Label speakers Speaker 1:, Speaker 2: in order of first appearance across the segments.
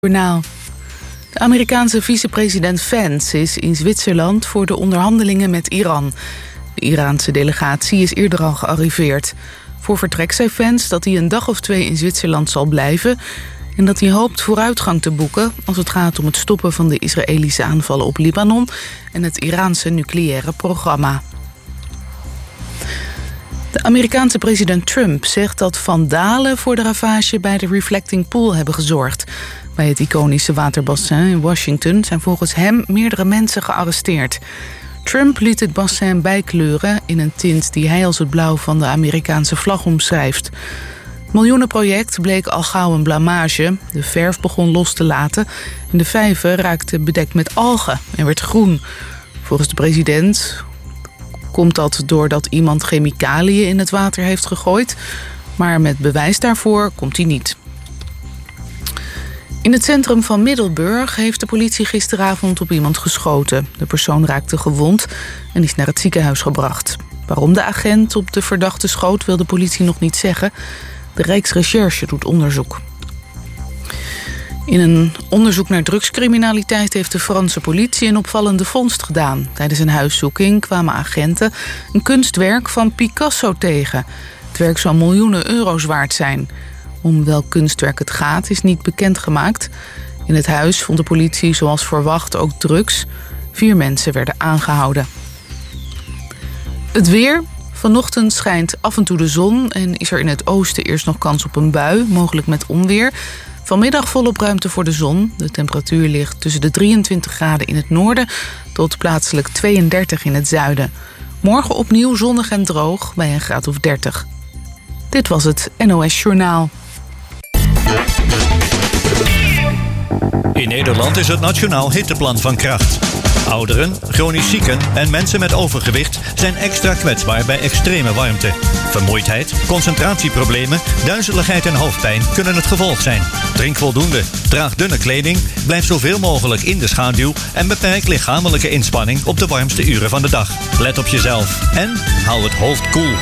Speaker 1: Journaal. De Amerikaanse vicepresident Vance is in Zwitserland voor de onderhandelingen met Iran. De Iraanse delegatie is eerder al gearriveerd. Voor vertrek zei Vance dat hij een dag of 2 in Zwitserland zal blijven en dat hij hoopt vooruitgang te boeken als het gaat om het stoppen van de Israëlische aanvallen op Libanon en het Iraanse nucleaire programma. De Amerikaanse president Trump zegt dat vandalen voor de ravage bij de Reflecting Pool hebben gezorgd. Bij het iconische waterbassin in Washington zijn volgens hem meerdere mensen gearresteerd. Trump liet het bassin bijkleuren in een tint die hij als het blauw van de Amerikaanse vlag omschrijft. Het miljoenenproject bleek al gauw een blamage. De verf begon los te laten en de vijver raakte bedekt met algen en werd groen. Volgens de president komt dat doordat iemand chemicaliën in het water heeft gegooid, maar met bewijs daarvoor komt hij niet. In het centrum van Middelburg heeft de politie gisteravond op iemand geschoten. De persoon raakte gewond en is naar het ziekenhuis gebracht. Waarom de agent op de verdachte schoot wil de politie nog niet zeggen. De Rijksrecherche doet onderzoek. In een onderzoek naar drugscriminaliteit heeft de Franse politie een opvallende vondst gedaan. Tijdens een huiszoeking kwamen agenten een kunstwerk van Picasso tegen. Het werk zou miljoenen euro's waard zijn. Om welk kunstwerk het gaat is niet bekendgemaakt. In het huis vond de politie zoals verwacht ook drugs. 4 mensen werden aangehouden. Het weer. Vanochtend schijnt af en toe de zon en is er in het oosten eerst nog kans op een bui, mogelijk met onweer. Vanmiddag volop ruimte voor de zon. De temperatuur ligt tussen de 23 graden in het noorden tot plaatselijk 32 in het zuiden. Morgen opnieuw zonnig en droog bij een graad of 30. Dit was het NOS Journaal.
Speaker 2: In Nederland is het Nationaal Hitteplan van kracht. Ouderen, chronisch zieken en mensen met overgewicht zijn extra kwetsbaar bij extreme warmte. Vermoeidheid, concentratieproblemen, duizeligheid en hoofdpijn kunnen het gevolg zijn. Drink voldoende, draag dunne kleding, blijf zoveel mogelijk in de schaduw en beperk lichamelijke inspanning op de warmste uren van de dag. Let op jezelf en hou het hoofd koel.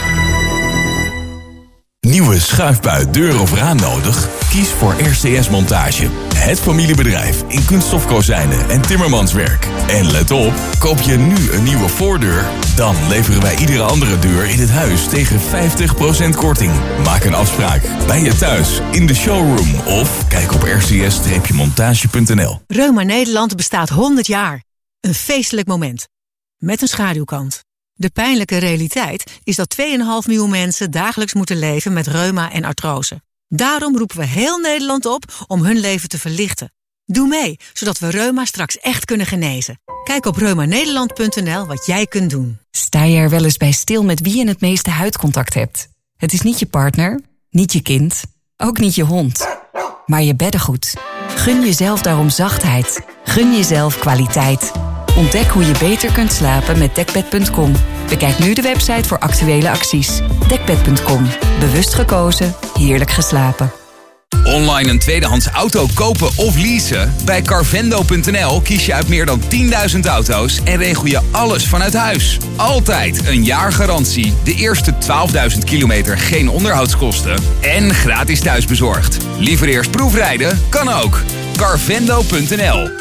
Speaker 3: Nieuwe schuifbui, deur of raam nodig? Kies voor RCS Montage. Het familiebedrijf in kunststofkozijnen en timmermanswerk. En let op, koop je nu een nieuwe voordeur, dan leveren wij iedere andere deur in het huis tegen 50% korting. Maak een afspraak bij je thuis, in de showroom of kijk op rcs-montage.nl.
Speaker 4: Reuma Nederland bestaat 100 jaar. Een feestelijk moment. Met een schaduwkant. De pijnlijke realiteit is dat 2,5 miljoen mensen dagelijks moeten leven met reuma en artrose. Daarom roepen we heel Nederland op om hun leven te verlichten. Doe mee, zodat we reuma straks echt kunnen genezen. Kijk op reumanederland.nl wat jij kunt doen.
Speaker 5: Sta je er wel eens bij stil met wie je het meeste huidcontact hebt? Het is niet je partner, niet je kind, ook niet je hond, maar je beddengoed. Gun jezelf daarom zachtheid. Gun jezelf kwaliteit. Ontdek hoe je beter kunt slapen met Dekbed.com. Bekijk nu de website voor actuele acties. Dekbed.com. Bewust gekozen, heerlijk geslapen.
Speaker 6: Online een tweedehands auto kopen of leasen? Bij Carvendo.nl kies je uit meer dan 10.000 auto's en regel je alles vanuit huis. Altijd een jaar garantie, de eerste 12.000 kilometer geen onderhoudskosten en gratis thuisbezorgd. Liever eerst proefrijden? Kan ook. Carvendo.nl.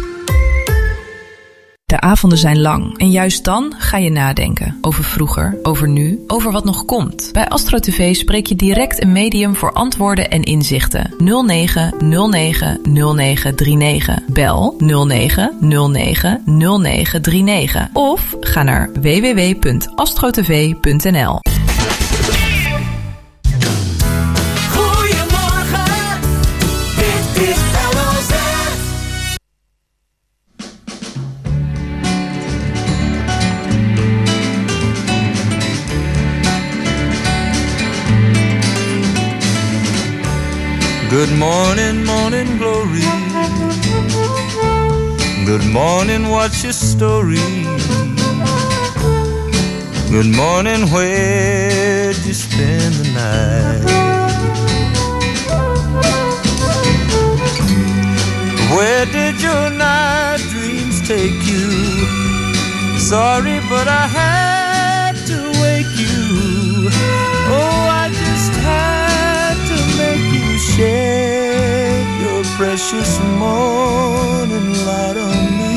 Speaker 7: De avonden zijn lang en juist dan ga je nadenken. Over vroeger, over nu, over wat nog komt. Bij Astro TV spreek je direct een medium voor antwoorden en inzichten. 09 09 0939. Bel 09 09 0939. Of ga naar www.astrotv.nl.
Speaker 8: Good morning, morning glory. Good morning, what's your story? Good morning, where'd you spend the night? Where did your night dreams take you? Sorry, but I had to wake you. Oh, I just had to make you shed your precious precious morning light on me.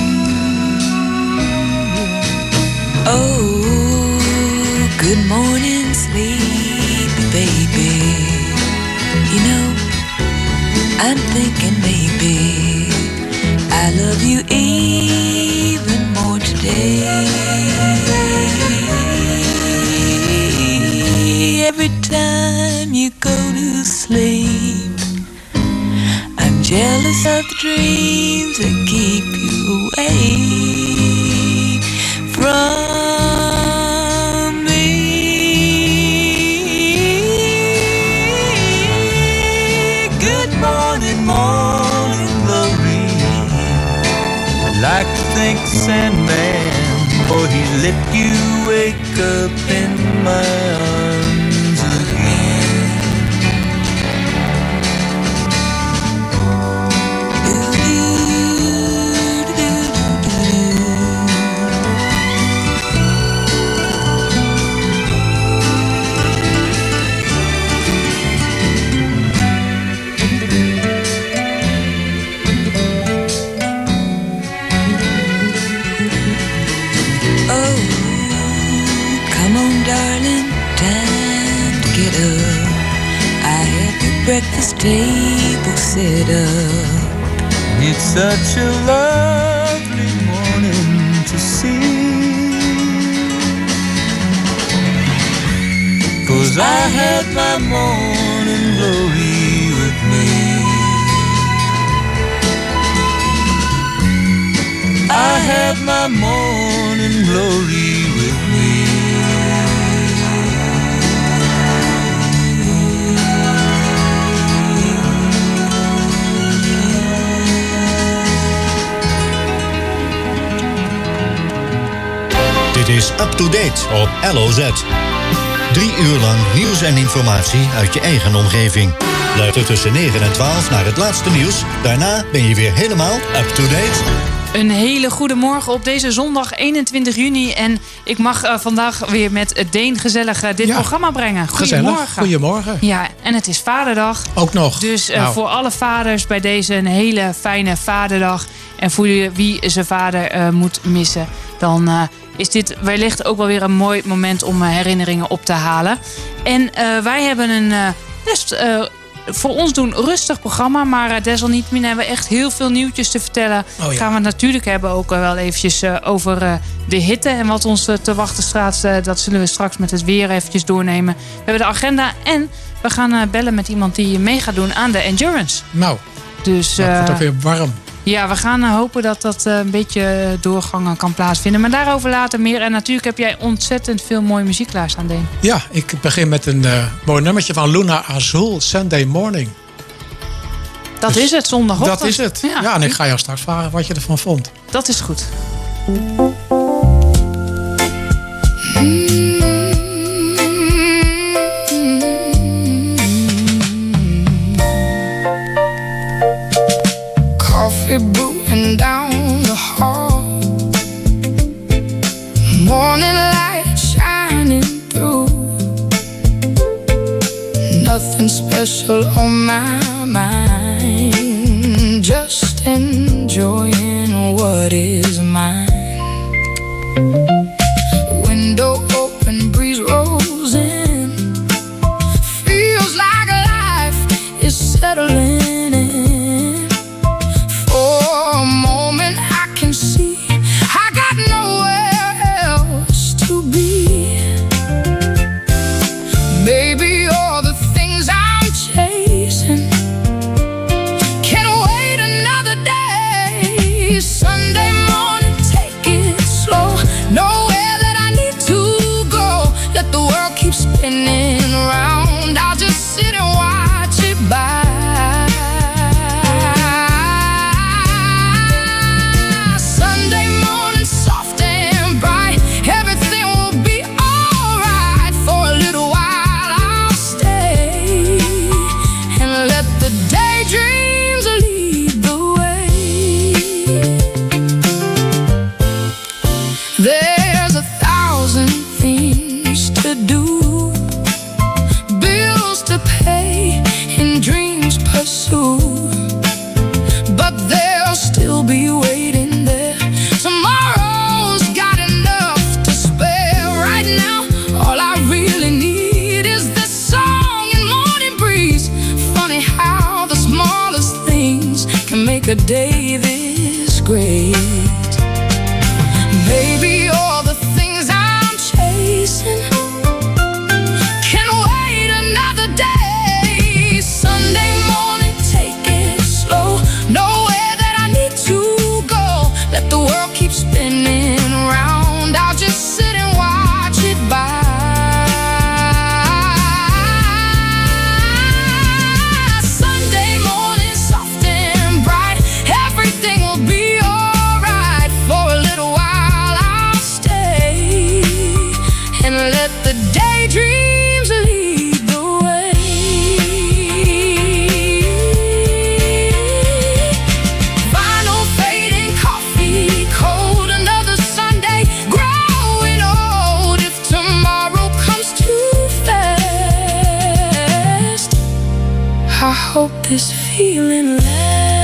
Speaker 9: Oh, good morning, sleepy baby. You know, I'm thinking maybe I love you even more today. Every time you go to sleep, I'm jealous of the dreams that keep you away from me. Good morning, morning glory.
Speaker 8: I'd like to thank the Sandman, for he let you wake up in my arms again.
Speaker 9: Breakfast table set up.
Speaker 8: It's such a lovely morning to see, 'cause I had my morning glory with me. I had my morning glory with me.
Speaker 2: Dit is Up to Date op LOZ. 3 uur lang nieuws en informatie uit je eigen omgeving. Luister tussen 9 en 12 naar het laatste nieuws. Daarna ben je weer helemaal up to date.
Speaker 10: Een hele goede morgen op deze zondag 21 juni. En ik mag vandaag weer met Deen gezellig dit programma brengen. Goedemorgen.
Speaker 11: Goedemorgen.
Speaker 10: Ja, en het is Vaderdag.
Speaker 11: Ook nog.
Speaker 10: Dus voor alle vaders bij deze een hele fijne Vaderdag. En voor wie zijn vader moet missen, dan is dit wellicht ook wel weer een mooi moment om herinneringen op te halen. En wij hebben een best voor ons doen rustig programma. Maar desalniettemin hebben we echt heel veel nieuwtjes te vertellen. Gaan we het natuurlijk hebben ook wel eventjes over de hitte. En wat ons te wachten staat. Dat zullen we straks met het weer eventjes doornemen. We hebben de agenda en we gaan bellen met iemand die mee gaat doen aan de Endurance.
Speaker 11: Nou,
Speaker 10: dus,
Speaker 11: het wordt ook weer warm.
Speaker 10: Ja, we gaan hopen dat dat een beetje doorgang kan plaatsvinden. Maar daarover later meer. En natuurlijk heb jij ontzettend veel mooie muziek klaarstaan, Deen.
Speaker 11: Ja, ik begin met een mooi nummertje van Luna Azul, Sunday Morning.
Speaker 10: Dat is het, zondagochtend.
Speaker 11: Dat is het. Ja, en ik ga jou straks vragen wat je ervan vond.
Speaker 10: Dat is goed.
Speaker 12: Coffee brewing down the hall, morning light shining through. Nothing special on my mind, just enjoying what is mine. Window open, breeze rolls in, feels like life is settling in. For a moment I can see I got nowhere else to be. Maybe all the things I'm chasing make a day this great. Baby, all the things I'm chasing can wait another day. Sunday morning, take it slow. Nowhere that I need to go. Let the world keep spinning around. I'll just sit and watch it by. Sunday morning, soft and bright. Everything will be alright. For a little while I'll stay and let the daydreams lead the way. Vinyl fading, coffee cold, another Sunday growing old. If tomorrow comes too fast, I hope this feeling lasts.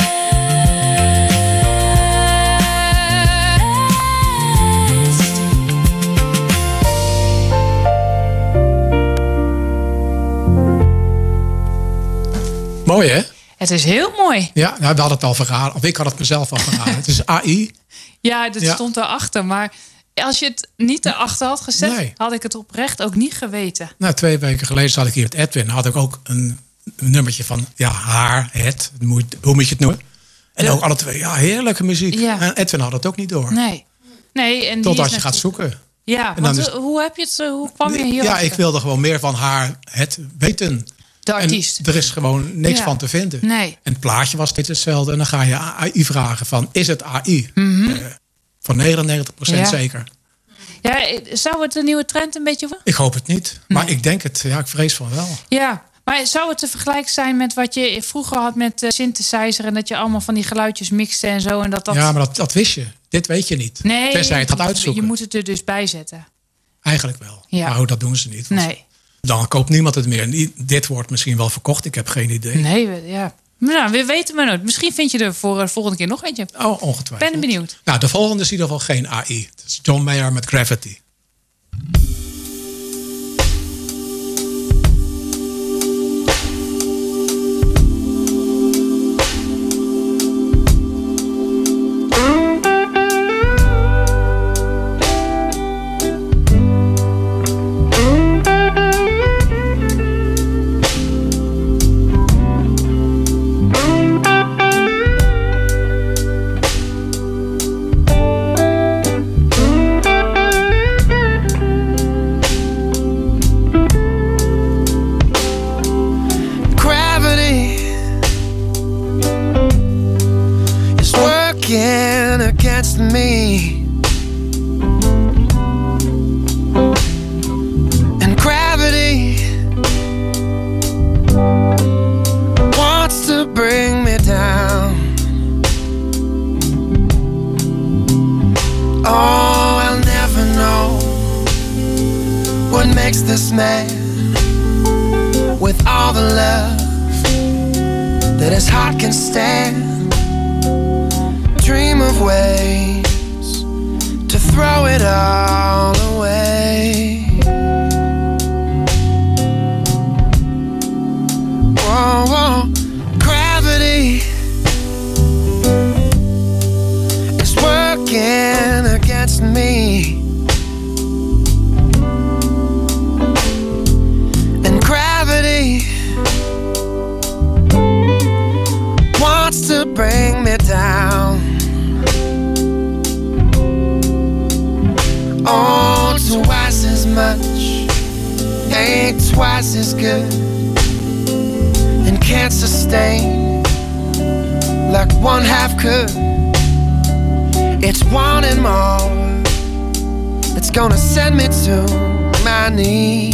Speaker 11: Mooi, hè?
Speaker 10: Het is heel mooi.
Speaker 11: Ja, nou, we hadden het al verraden. Of ik had het mezelf al verraden. Het is AI.
Speaker 10: Ja, dit stond erachter. Maar als je het niet erachter had gezet,
Speaker 11: Nee.
Speaker 10: had ik het oprecht ook niet geweten.
Speaker 11: Nou, 2 weken geleden zat ik hier met Edwin. Had ik ook een nummertje van haar, hoe moet je het noemen? En
Speaker 10: Ja.
Speaker 11: ook alle twee, heerlijke muziek.
Speaker 10: Ja.
Speaker 11: En Edwin had het ook niet door.
Speaker 10: Nee. En die
Speaker 11: Totdat
Speaker 10: is
Speaker 11: je gaat zoeken.
Speaker 10: Ja,
Speaker 11: En dan
Speaker 10: want
Speaker 11: is-
Speaker 10: hoe heb je het? Hoe kwam je hier?
Speaker 11: Ja, ik wilde gewoon meer van haar weten.
Speaker 10: De artiest.
Speaker 11: En er is gewoon niks
Speaker 10: Ja.
Speaker 11: van te vinden.
Speaker 10: Nee.
Speaker 11: En het plaatje was steeds hetzelfde. En dan ga je AI vragen van, is het AI?
Speaker 10: Mhm.
Speaker 11: Van 99%
Speaker 10: Ja.
Speaker 11: zeker.
Speaker 10: Ja, zou het een nieuwe trend een beetje worden?
Speaker 11: Ik hoop het niet. Maar ik denk het. Ja, ik vrees van wel.
Speaker 10: Ja, maar zou het te vergelijken zijn met wat je vroeger had met synthesizer en dat je allemaal van die geluidjes mixte en zo en dat?
Speaker 11: Ja, maar dat wist je. Dit weet je niet.
Speaker 10: Nee,
Speaker 11: Tenzij je het gaat uitzoeken.
Speaker 10: Je moet het er dus bij zetten.
Speaker 11: Eigenlijk wel.
Speaker 10: Ja.
Speaker 11: Nou, dat doen ze niet. Want
Speaker 10: Nee.
Speaker 11: dan koopt niemand het meer. En dit wordt misschien wel verkocht. Ik heb geen idee.
Speaker 10: Nee, ja. Nou, we weten maar nooit. Misschien vind je er voor de volgende keer nog eentje.
Speaker 11: Oh, ongetwijfeld.
Speaker 10: Ben benieuwd.
Speaker 11: Nou, de volgende is in ieder geval geen AI. Het is John Mayer met Gravity.
Speaker 8: Gravity is working against me, and gravity wants to bring me down. Oh, I'll never know what makes this man with all the love that his heart can stand. Dream of ways to throw it all away. Whoa, whoa. Gravity is working against me, and gravity wants to bring me down. Oh, twice as much ain't twice as good, and can't sustain like one half could. It's wanting more that's gonna send me to my knees.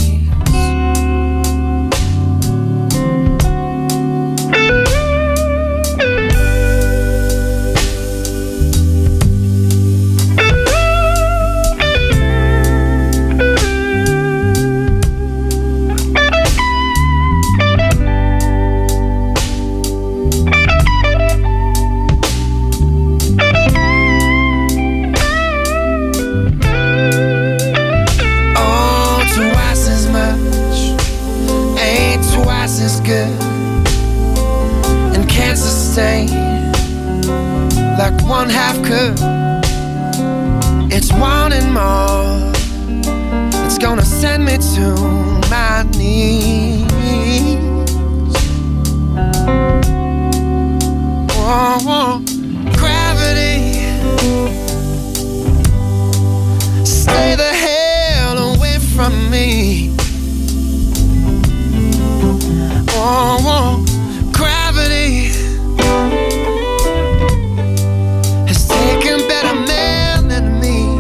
Speaker 13: like 1/2 cup. It's wanting more. It's gonna send me to my knees. Oh, gravity, stay the hell away from me. Oh, gravity has taken better men than me.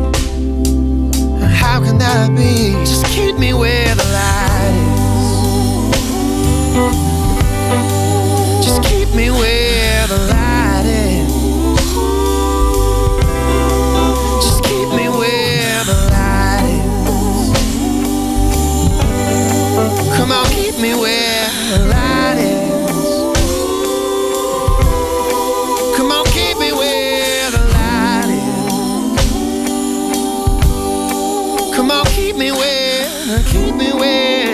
Speaker 13: How can that be? Just keep me where the light is. Just keep me where the light is. Just keep me where the light is. Come on, keep me where the light is. Come on, keep me where the light is. Come on, keep me where the light is.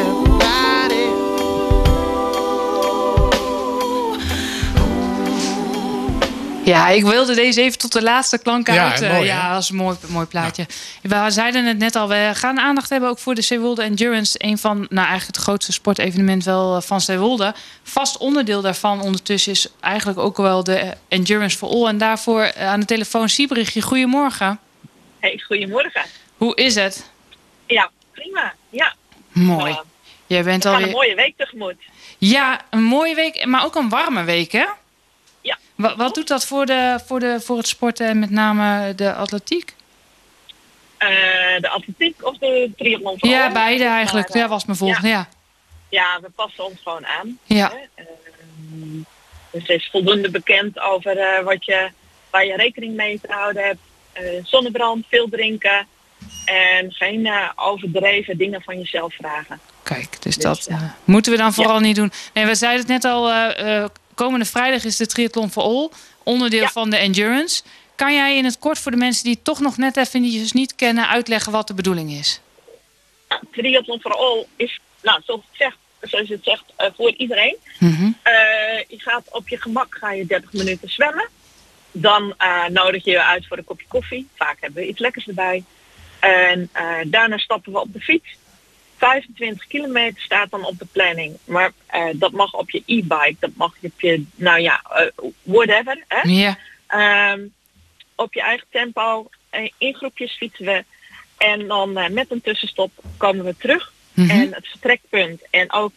Speaker 10: Ja, ik wilde deze even tot de laatste klank uit.
Speaker 11: Mooi,
Speaker 10: ja, dat is een mooi plaatje. Ja. We zeiden het net al, we gaan aandacht hebben ook voor de Zeewolde Endurance. Een van, eigenlijk het grootste sportevenement wel van Zeewolde. Vast onderdeel daarvan ondertussen is eigenlijk ook wel de Endurance for All. En daarvoor aan de telefoon Siebrichtje. Goedemorgen.
Speaker 14: Hey, goedemorgen.
Speaker 10: Hoe is het?
Speaker 14: Ja, prima. Ja.
Speaker 10: Mooi. Jij bent
Speaker 14: we gaan
Speaker 10: alweer...
Speaker 14: een mooie week tegemoet.
Speaker 10: Ja, een mooie week, maar ook een warme week, hè?
Speaker 14: Ja.
Speaker 10: Wat doet dat voor het sporten en met name de atletiek?
Speaker 14: De atletiek of de triathlon?
Speaker 10: Ja, beide eigenlijk. Dat was mijn volgende, ja.
Speaker 14: Ja, we passen ons gewoon aan.
Speaker 10: Ja.
Speaker 14: Dus het is voldoende bekend over waar je rekening mee te houden hebt. Zonnebrand, veel drinken en geen overdreven dingen van jezelf vragen.
Speaker 10: Kijk, dus dat moeten we dan vooral niet doen. Nee, we zeiden het net al, komende vrijdag is de Triathlon for All, onderdeel van de Endurance. Kan jij in het kort voor de mensen die het toch nog net even niet kennen uitleggen wat de bedoeling is?
Speaker 14: Triathlon for All is, zoals je het zegt, voor iedereen.
Speaker 10: Mm-hmm.
Speaker 14: Je gaat op je gemak 30 minuten zwemmen. Dan nodig je je uit voor een kopje koffie. Vaak hebben we iets lekkers erbij. En daarna stappen we op de fiets. 25 kilometer staat dan op de planning. Maar dat mag op je e-bike. Dat mag op je, whatever. Hè?
Speaker 10: Yeah.
Speaker 14: Op je eigen tempo. In groepjes fietsen we. En dan met een tussenstop komen we terug.
Speaker 10: Mm-hmm.
Speaker 14: En het vertrekpunt. En ook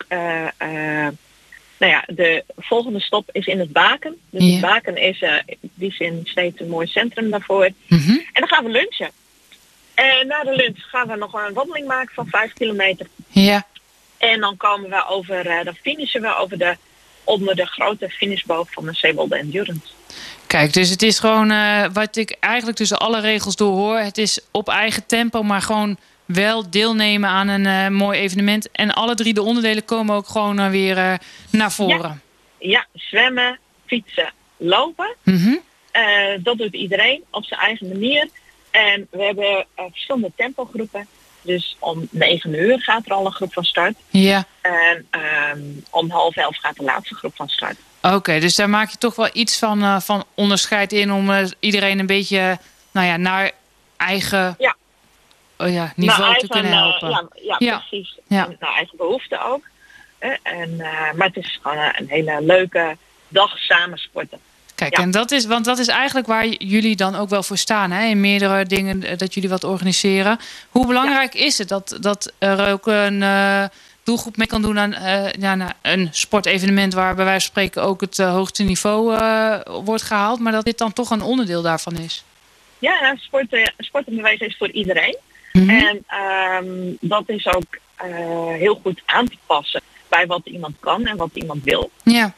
Speaker 14: de volgende stop is in het Baken. Dus het Baken is in die zin steeds een mooi centrum daarvoor.
Speaker 10: Mm-hmm.
Speaker 14: En dan gaan we lunchen. En na de lunch gaan we nog een wandeling maken van 5 kilometer.
Speaker 10: Ja.
Speaker 14: En dan komen we dan finishen we onder de grote finishboog van de Zeewolde Endurance.
Speaker 10: Kijk, dus het is gewoon wat ik eigenlijk tussen alle regels door hoor. Het is op eigen tempo, maar gewoon wel deelnemen aan een mooi evenement. En alle 3 de onderdelen komen ook gewoon weer naar voren.
Speaker 14: Ja, zwemmen, fietsen, lopen.
Speaker 10: Mm-hmm.
Speaker 14: Dat doet iedereen op zijn eigen manier. En we hebben verschillende tempogroepen. Dus om 9 uur gaat er al een groep van start.
Speaker 10: Ja.
Speaker 14: En om 10:30 gaat de laatste groep van start.
Speaker 10: Oké, dus daar maak je toch wel iets van onderscheid in om iedereen een beetje naar eigen niveau te kunnen helpen.
Speaker 14: Ja, precies. Ja. Naar eigen behoeften ook. Maar het is gewoon een hele leuke dag samen sporten.
Speaker 10: Kijk, en dat is eigenlijk waar jullie dan ook wel voor staan. Hè? In meerdere dingen dat jullie wat organiseren. Hoe belangrijk is het dat er ook een doelgroep mee kan doen aan een sportevenement waar bij wijze van spreken ook het hoogste niveau wordt gehaald. Maar dat dit dan toch een onderdeel daarvan is?
Speaker 14: Ja, sport en bewegen is voor iedereen.
Speaker 10: Mm-hmm.
Speaker 14: En dat is ook heel goed aan te passen bij wat iemand kan en wat iemand wil.
Speaker 10: Ja.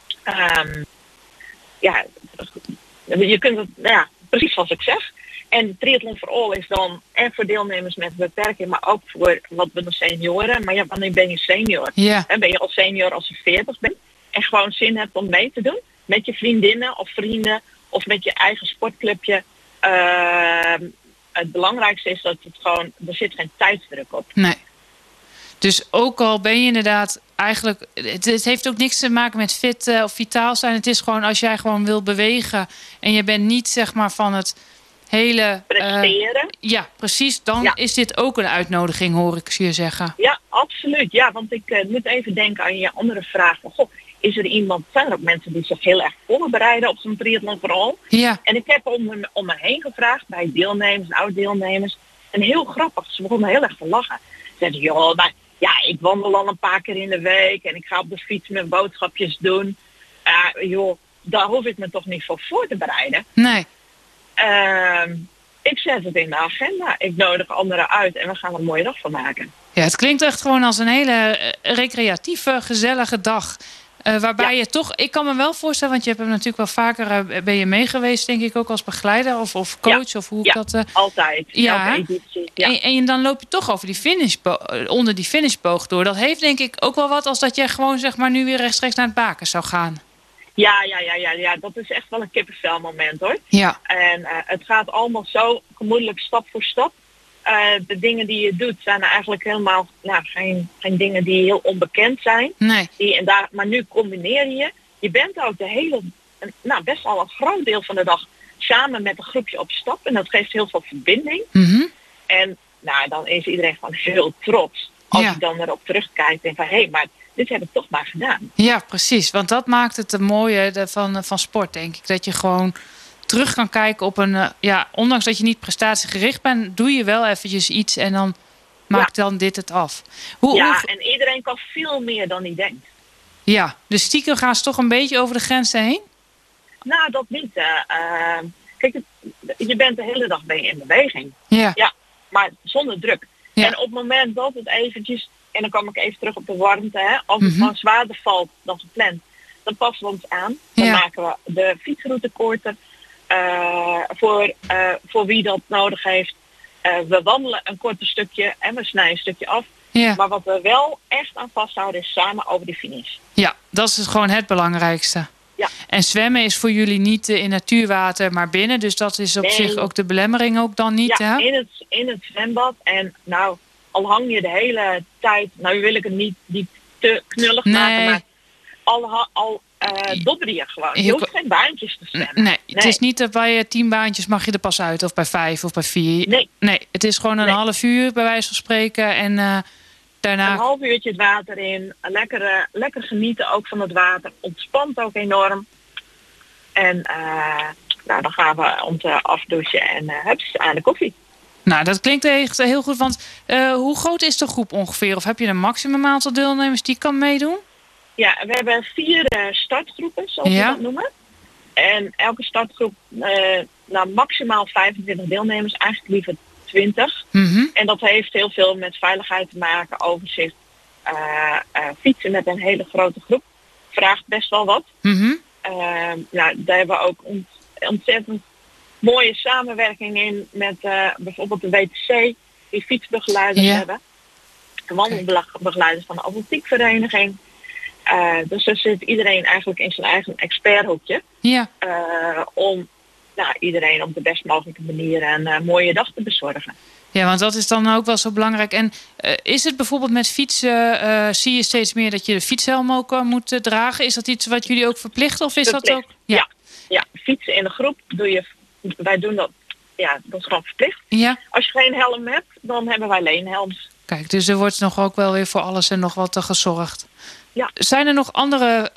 Speaker 14: Je kunt het, precies zoals ik zeg. En de Triathlon for All is dan en voor deelnemers met beperking, maar ook voor wat we nog senioren. Maar ja, wanneer ben je senior?
Speaker 10: Ja.
Speaker 14: Ben je al senior als je 40 bent en gewoon zin hebt om mee te doen? Met je vriendinnen of vrienden of met je eigen sportclubje. Het belangrijkste is dat er zit geen tijdsdruk op.
Speaker 10: Nee. Dus ook al ben je inderdaad eigenlijk... Het heeft ook niks te maken met fit of vitaal zijn. Het is gewoon als jij gewoon wil bewegen... en je bent niet zeg maar van het hele...
Speaker 14: presteren.
Speaker 10: Ja, precies. Dan is dit ook een uitnodiging, hoor ik je zeggen.
Speaker 14: Ja, absoluut. Ja, want ik moet even denken aan je andere vraag. Van, goh, is er iemand... Zijn er ook mensen die zich heel erg voorbereiden op zo'n triathlon vooral?
Speaker 10: Ja.
Speaker 14: En ik heb om me heen gevraagd bij deelnemers, oud-deelnemers. En heel grappig. Ze begonnen heel erg te lachen. Ze zeiden, joh, maar... Ja, ik wandel al een paar keer in de week en ik ga op de fiets mijn boodschapjes doen. Joh, daar hoef ik me toch niet voor te bereiden.
Speaker 10: Nee.
Speaker 14: Ik zet het in de agenda. Ik nodig anderen uit en we gaan er een mooie dag van maken.
Speaker 10: Ja, het klinkt echt gewoon als een hele recreatieve, gezellige dag. Waarbij je toch, ik kan me wel voorstellen, want je hebt hem natuurlijk wel vaker, ben je mee geweest, denk ik ook als begeleider of coach of hoe ik dat...
Speaker 14: altijd.
Speaker 10: Ja,
Speaker 14: editie, ja.
Speaker 10: En dan loop je toch over die onder die finishboog door. Dat heeft denk ik ook wel wat als dat jij gewoon zeg maar nu weer rechtstreeks naar het baken zou gaan.
Speaker 14: Ja, dat is echt wel een kippenvelmoment hoor.
Speaker 10: Ja.
Speaker 14: En het gaat allemaal zo gemoedelijk stap voor stap. De dingen die je doet zijn eigenlijk helemaal geen dingen die heel onbekend zijn.
Speaker 10: Nee.
Speaker 14: Maar nu combineer je. Je bent ook best wel een groot deel van de dag samen met een groepje op stap. En dat geeft heel veel verbinding.
Speaker 10: Mm-hmm.
Speaker 14: En dan is iedereen gewoon heel trots. Als je dan erop terugkijkt en van hé, maar dit heb ik toch maar gedaan.
Speaker 10: Ja, precies. Want dat maakt het mooie van sport, denk ik. Dat je gewoon terug kan kijken op een... ondanks dat je niet prestatiegericht bent, doe je wel eventjes iets en dan maakt dan dit het af.
Speaker 14: En iedereen kan veel meer dan hij denkt.
Speaker 10: Ja, dus stiekem gaan ze toch een beetje over de grenzen heen?
Speaker 14: Nou, dat niet. Kijk, je bent de hele dag in beweging.
Speaker 10: Ja,
Speaker 14: maar zonder druk.
Speaker 10: Ja.
Speaker 14: En op het moment dat het eventjes... En dan kom ik even terug op de warmte. Hè, als het van zwaarder valt dan gepland, dan passen we ons aan. Dan maken we de fietsroute korter. Voor wie dat nodig heeft. We wandelen een korter stukje en we snijden een stukje af.
Speaker 10: Ja.
Speaker 14: Maar wat we wel echt aan vasthouden is samen over de finish.
Speaker 10: Ja, dat is gewoon het belangrijkste.
Speaker 14: Ja.
Speaker 10: En zwemmen is voor jullie niet in natuurwater, maar binnen. Dus dat is op zich ook de belemmering ook dan niet.
Speaker 14: Ja,
Speaker 10: hè?
Speaker 14: in het zwembad. En al hang je de hele tijd... Nou, wil ik het niet te knullig maken, maar al dobber je gewoon. Je hoeft geen baantjes te zwemmen.
Speaker 10: Nee, het is niet dat bij 10 baantjes mag je er pas uit. Of bij 5 of bij 4. Nee, het is gewoon een half uur bij wijze van spreken. En daarna...
Speaker 14: Een half uurtje het water in. Lekker genieten ook van het water. Ontspant ook enorm. En dan gaan we ons afdouchen en aan de koffie.
Speaker 10: Nou, dat klinkt echt heel goed. Want hoe groot is de groep ongeveer? Of heb je een maximum aantal deelnemers die kan meedoen?
Speaker 14: Ja, we hebben 4 startgroepen, zoals we dat noemen. En elke startgroep, maximaal 25 deelnemers, eigenlijk liever 20.
Speaker 10: Mm-hmm.
Speaker 14: En dat heeft heel veel met veiligheid te maken, overzicht. Fietsen met een hele grote groep vraagt best wel wat.
Speaker 10: Mm-hmm.
Speaker 14: Daar hebben we ook ontzettend mooie samenwerking in met bijvoorbeeld de WTC, die fietsbegeleiders hebben. De wandelbegeleiders van de atletiekvereniging. Dus er zit iedereen eigenlijk in zijn eigen experthoekje.
Speaker 10: Ja.
Speaker 14: Om iedereen op de best mogelijke manier een mooie dag te bezorgen.
Speaker 10: Ja, want dat is dan ook wel zo belangrijk. En is het bijvoorbeeld met fietsen, zie je steeds meer dat je de fietshelm ook moet dragen? Is dat iets wat jullie ook verplichten? Of is dat ook?
Speaker 14: Ja, fietsen in de groep wij doen dat. Ja, dat is gewoon verplicht.
Speaker 10: Ja.
Speaker 14: Als je geen helm hebt, dan hebben wij leenhelms.
Speaker 10: Kijk, dus er wordt nog ook wel weer voor alles en nog wat gezorgd.
Speaker 14: Ja.
Speaker 10: Zijn er nog andere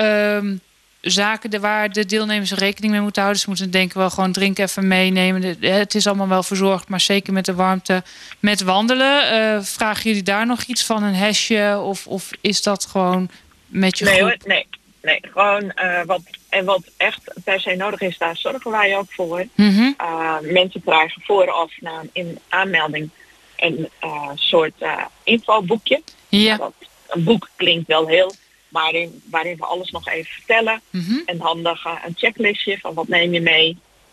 Speaker 10: zaken waar de deelnemers rekening mee moeten houden? Ze moeten denken wel gewoon drinken even meenemen. Het is allemaal wel verzorgd, maar zeker met de warmte. Met wandelen, vragen jullie daar nog iets van, een hesje? Of is dat gewoon met je groep?
Speaker 14: Nee, gewoon wat echt per se nodig is, daar zorgen wij ook voor.
Speaker 10: Mm-hmm.
Speaker 14: Mensen krijgen vooraf in aanmelding een soort infoboekje.
Speaker 10: Ja.
Speaker 14: Een boek klinkt wel heel, waarin we alles nog even vertellen.
Speaker 10: Mm-hmm.
Speaker 14: En handig een checklistje van wat neem je mee.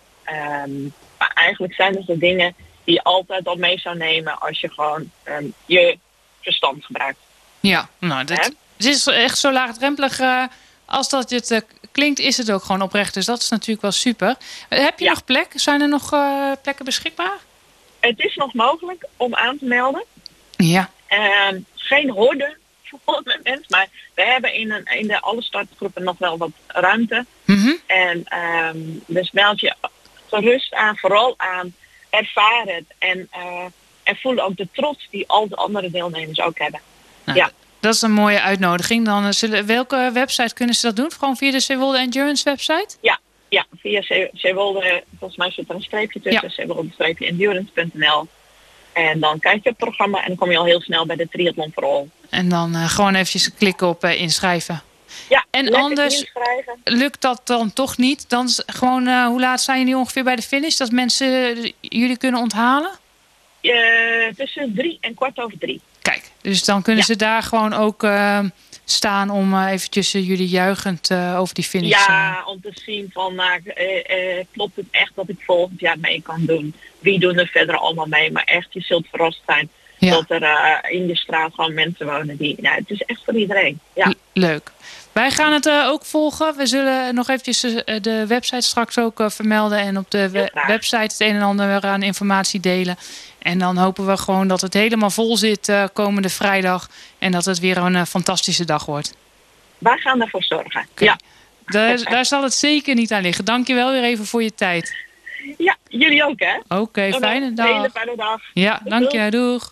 Speaker 14: Maar eigenlijk zijn het de dingen die je altijd al mee zou nemen als je gewoon je verstand gebruikt.
Speaker 10: Ja, nou, het is echt zo laagdrempelig. Als dat het klinkt, is het ook gewoon oprecht. Dus dat is natuurlijk wel super. Heb je nog plek? Zijn er nog plekken beschikbaar?
Speaker 14: Het is nog mogelijk om aan te melden.
Speaker 10: Ja.
Speaker 14: Geen horde met mensen, maar we hebben in de alle startgroepen nog wel wat ruimte. En dus meld je gerust aan, vooral aan, ervaar het en voel ook de trots die al de andere deelnemers ook hebben.
Speaker 10: Nou, ja. Dat is een mooie uitnodiging. Dan welke website kunnen ze dat doen? Gewoon via de Zeewolde Endurance website?
Speaker 14: Ja, via Zeewolde, volgens mij zit er een streepje tussen, Zeewolde-endurance.nl. En dan kijk je op het programma en dan kom je al heel snel bij de Triathlon for All.
Speaker 10: En dan gewoon eventjes klikken op inschrijven.
Speaker 14: Ja,
Speaker 10: en anders
Speaker 14: inschrijven.
Speaker 10: Lukt dat dan toch niet? Dan gewoon, hoe laat zijn jullie ongeveer bij de finish? Dat mensen jullie kunnen onthalen?
Speaker 14: Tussen 3 en 3:15.
Speaker 10: Kijk, dus dan kunnen ze daar gewoon ook staan om eventjes jullie juichend over die finish.
Speaker 14: Ja, om te zien van klopt het echt dat ik volgend jaar mee kan doen. Wie doen er verder allemaal mee? Maar echt, je zult verrast zijn dat er in de straat gewoon mensen wonen die... Nou, het is echt voor iedereen. Ja.
Speaker 10: Leuk. Wij gaan het ook volgen. We zullen nog eventjes de website straks ook vermelden. En op de website het een en ander aan informatie delen. En dan hopen we gewoon dat het helemaal vol zit komende vrijdag. En dat het weer een fantastische dag wordt.
Speaker 14: Wij gaan ervoor zorgen.
Speaker 10: Okay.
Speaker 14: Ja.
Speaker 10: Daar zal het zeker niet aan liggen. Dank je wel weer even voor je tijd.
Speaker 14: Ja, jullie ook hè.
Speaker 10: Oké, fijne dag.
Speaker 14: Hele fijne dag.
Speaker 10: Ja, dank je. Doeg.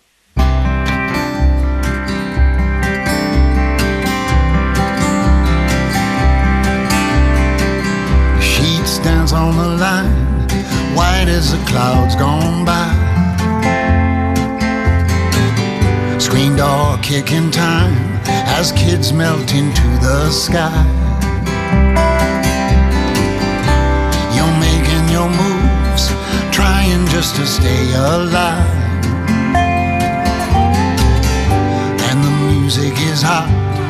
Speaker 15: Sheet stands on the line, white as the clouds gone by. Screen door kicking time as kids melt into the sky. You're making your moves, trying just to stay alive. And the music is hot.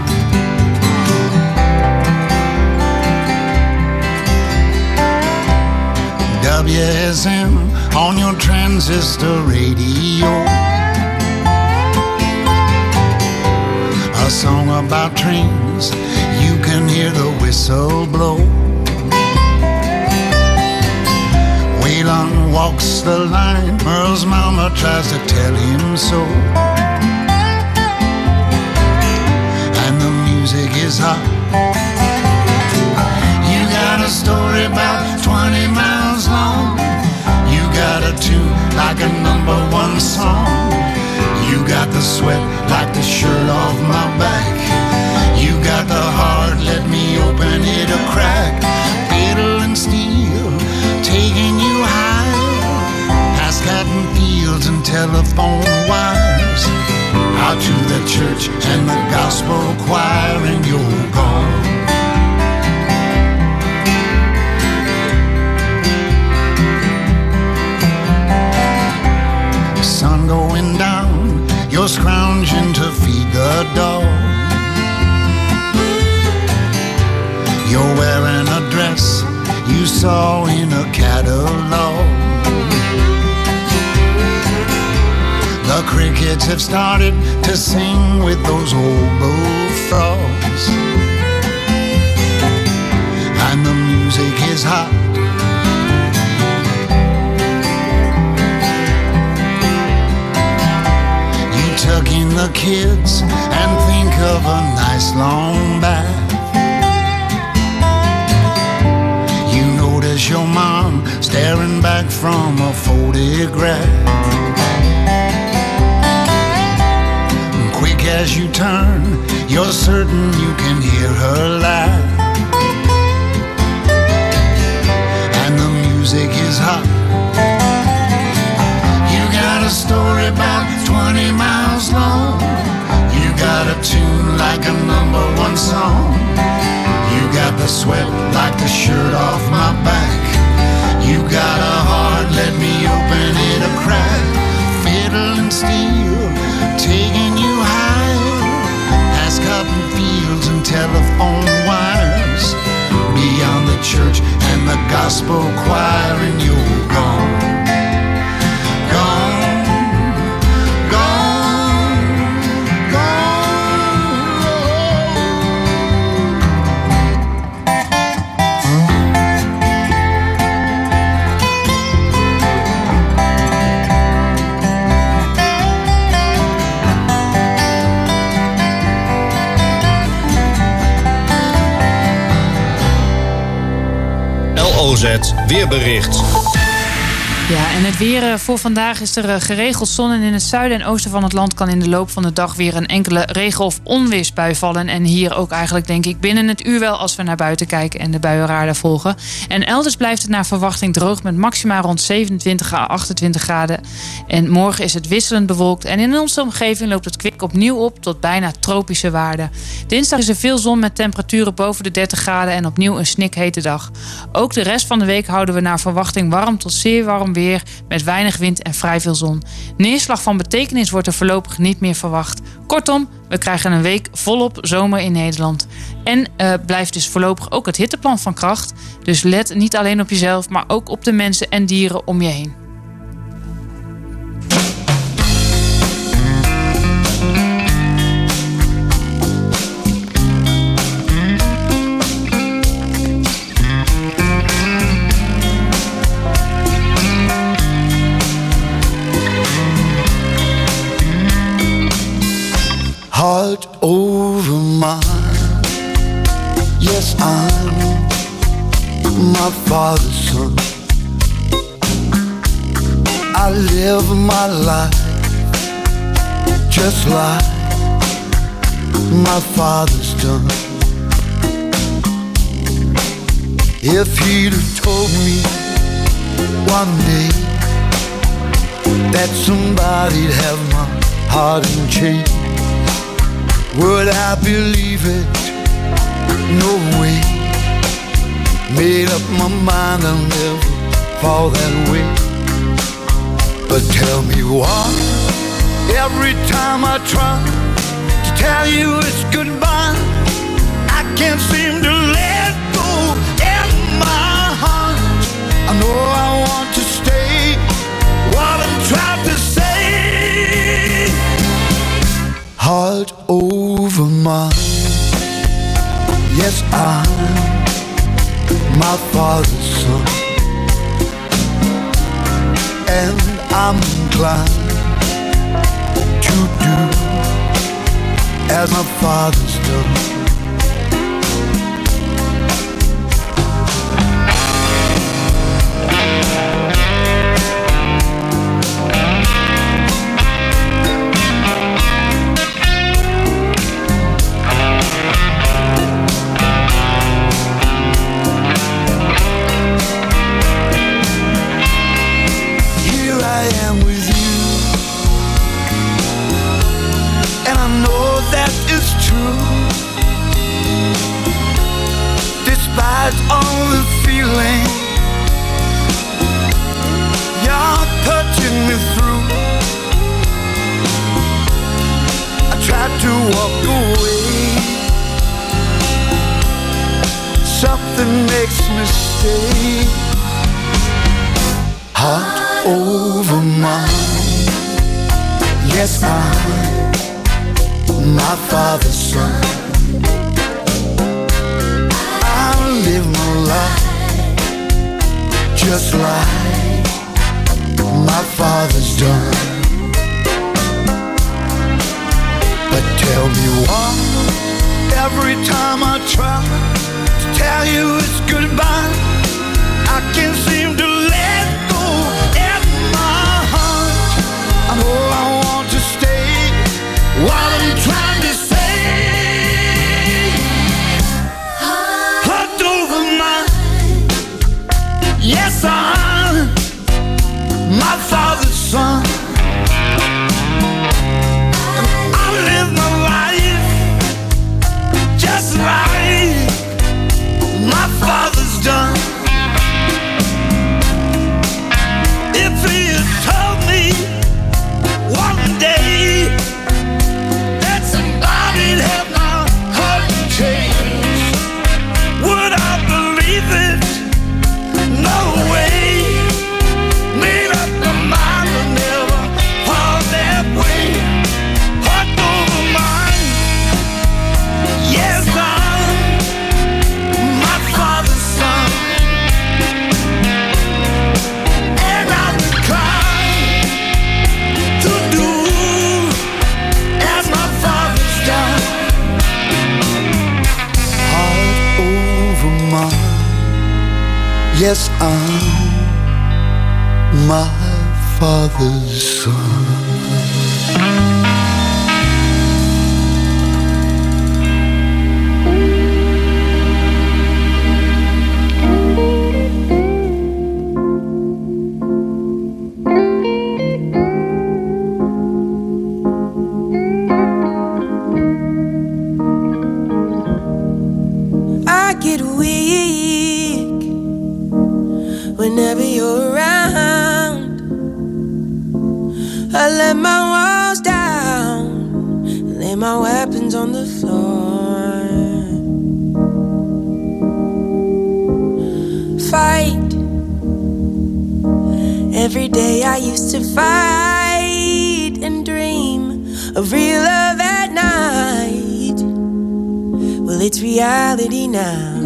Speaker 15: WSM on your transistor radio. A song about trains, you can hear the whistle blow. Waylon walks the line, Merle's mama tries to tell him so. And the music is hot. You got a story about 20 miles long. You got a tune like a #1 song. You got the sweat like the shirt off my back. You got the heart, let me open it a crack. Fiddle and steel, taking you high. Past cotton fields and telephone wires. Out to the church and the gospel choir, and you're gone. Sun going down, you're scrounging to feed the dog. You're wearing a dress you saw in a catalog. The crickets have started to sing with those old bullfrogs. And the music is hot. Tuck in the kids and think of a nice long bath. You notice your mom staring back from a photograph. Quick as you turn, you're certain you can hear her laugh. And the music is hot. A story about 20 miles long. You got a tune like a #1 song. You got the sweat like the shirt off my back. You got a heart, let me open it a crack. Fiddle and steel, taking you higher. Past cotton fields and telephone wires. Beyond the church and the gospel choir, and you're gone. Gone.
Speaker 2: WZ weerbericht.
Speaker 10: Ja, en het weer voor vandaag is er geregeld zon. En in het zuiden en oosten van het land kan in de loop van de dag weer een enkele regen- of onweersbui vallen. En hier ook eigenlijk, denk ik, binnen het uur wel als we naar buiten kijken en de buienradar volgen. En elders blijft het naar verwachting droog met maxima rond 27 à 28 graden. En morgen is het wisselend bewolkt. En in onze omgeving loopt het kwik opnieuw op tot bijna tropische waarden. Dinsdag is er veel zon met temperaturen boven de 30 graden en opnieuw een snikhete dag. Ook de rest van de week houden we naar verwachting warm tot zeer warm weer met weinig wind en vrij veel zon. Neerslag van betekenis wordt er voorlopig niet meer verwacht. Kortom, we krijgen een week volop zomer in Nederland. En blijft dus voorlopig ook het hitteplan van kracht. Dus let niet alleen op jezelf, maar ook op de mensen en dieren om je heen.
Speaker 15: Heart over mine. Yes, I'm my father's son. I live my life just like my father's done. If he'd have told me one day that somebody'd have my heart in chains, would I believe it? No way. Made up my mind I'll never fall that way. But tell me why, every time I try to tell you it's goodbye, I can't seem to let go in my heart. I know I want to stay, what I'm trying to say. Heart over mine. Yes, I'm my father's son, and I'm inclined to do as my father's done. All the feeling you're touching me through, I tried to walk away. Something makes me stay. Heart over mine. Yes, I'm my father's son. Live my life just like my father's done. But tell me why, every time I try to tell you it's goodbye, I can't seem to let go in my heart. I know I want to stay, what I'm trying to say. Yes, I'm my father's son, and I live my life just like my father's done. If he had told me one day that somebody'd have my heart changed, would I believe it? No way.
Speaker 16: I'm my father's son.
Speaker 9: I get weak whenever you're around. I let my walls down, lay my weapons on the floor. Fight. Every day I used to fight and dream of real love at night. Well, it's reality now.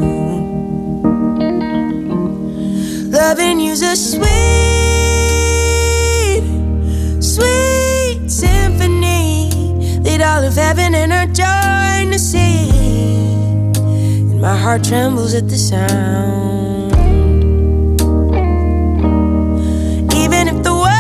Speaker 9: Loving you's a sweet, sweet symphony that all of heaven and earth join to sing. And my heart trembles at the sound. Even if the world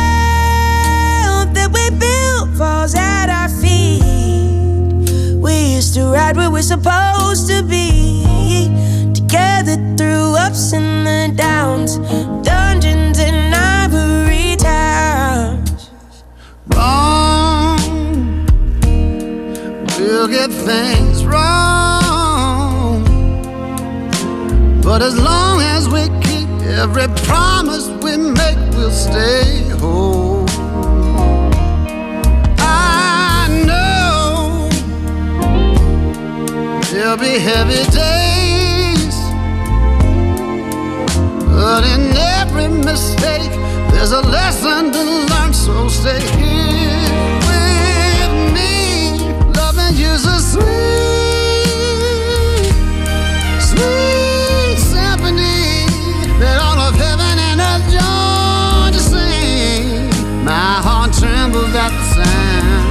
Speaker 9: that we built falls at our feet, we used to ride where we're supposed to be, together through ups and the downs, dungeons and ivory towers.
Speaker 15: Wrong, we'll get things wrong, but as long as we keep every promise we make, we'll stay whole. I know there'll be heavy days, but in every mistake there's a lesson to learn, so stay here with me. Loving you's a sweet, sweet symphony that all of heaven and earth join to sing. My heart trembles at the sound.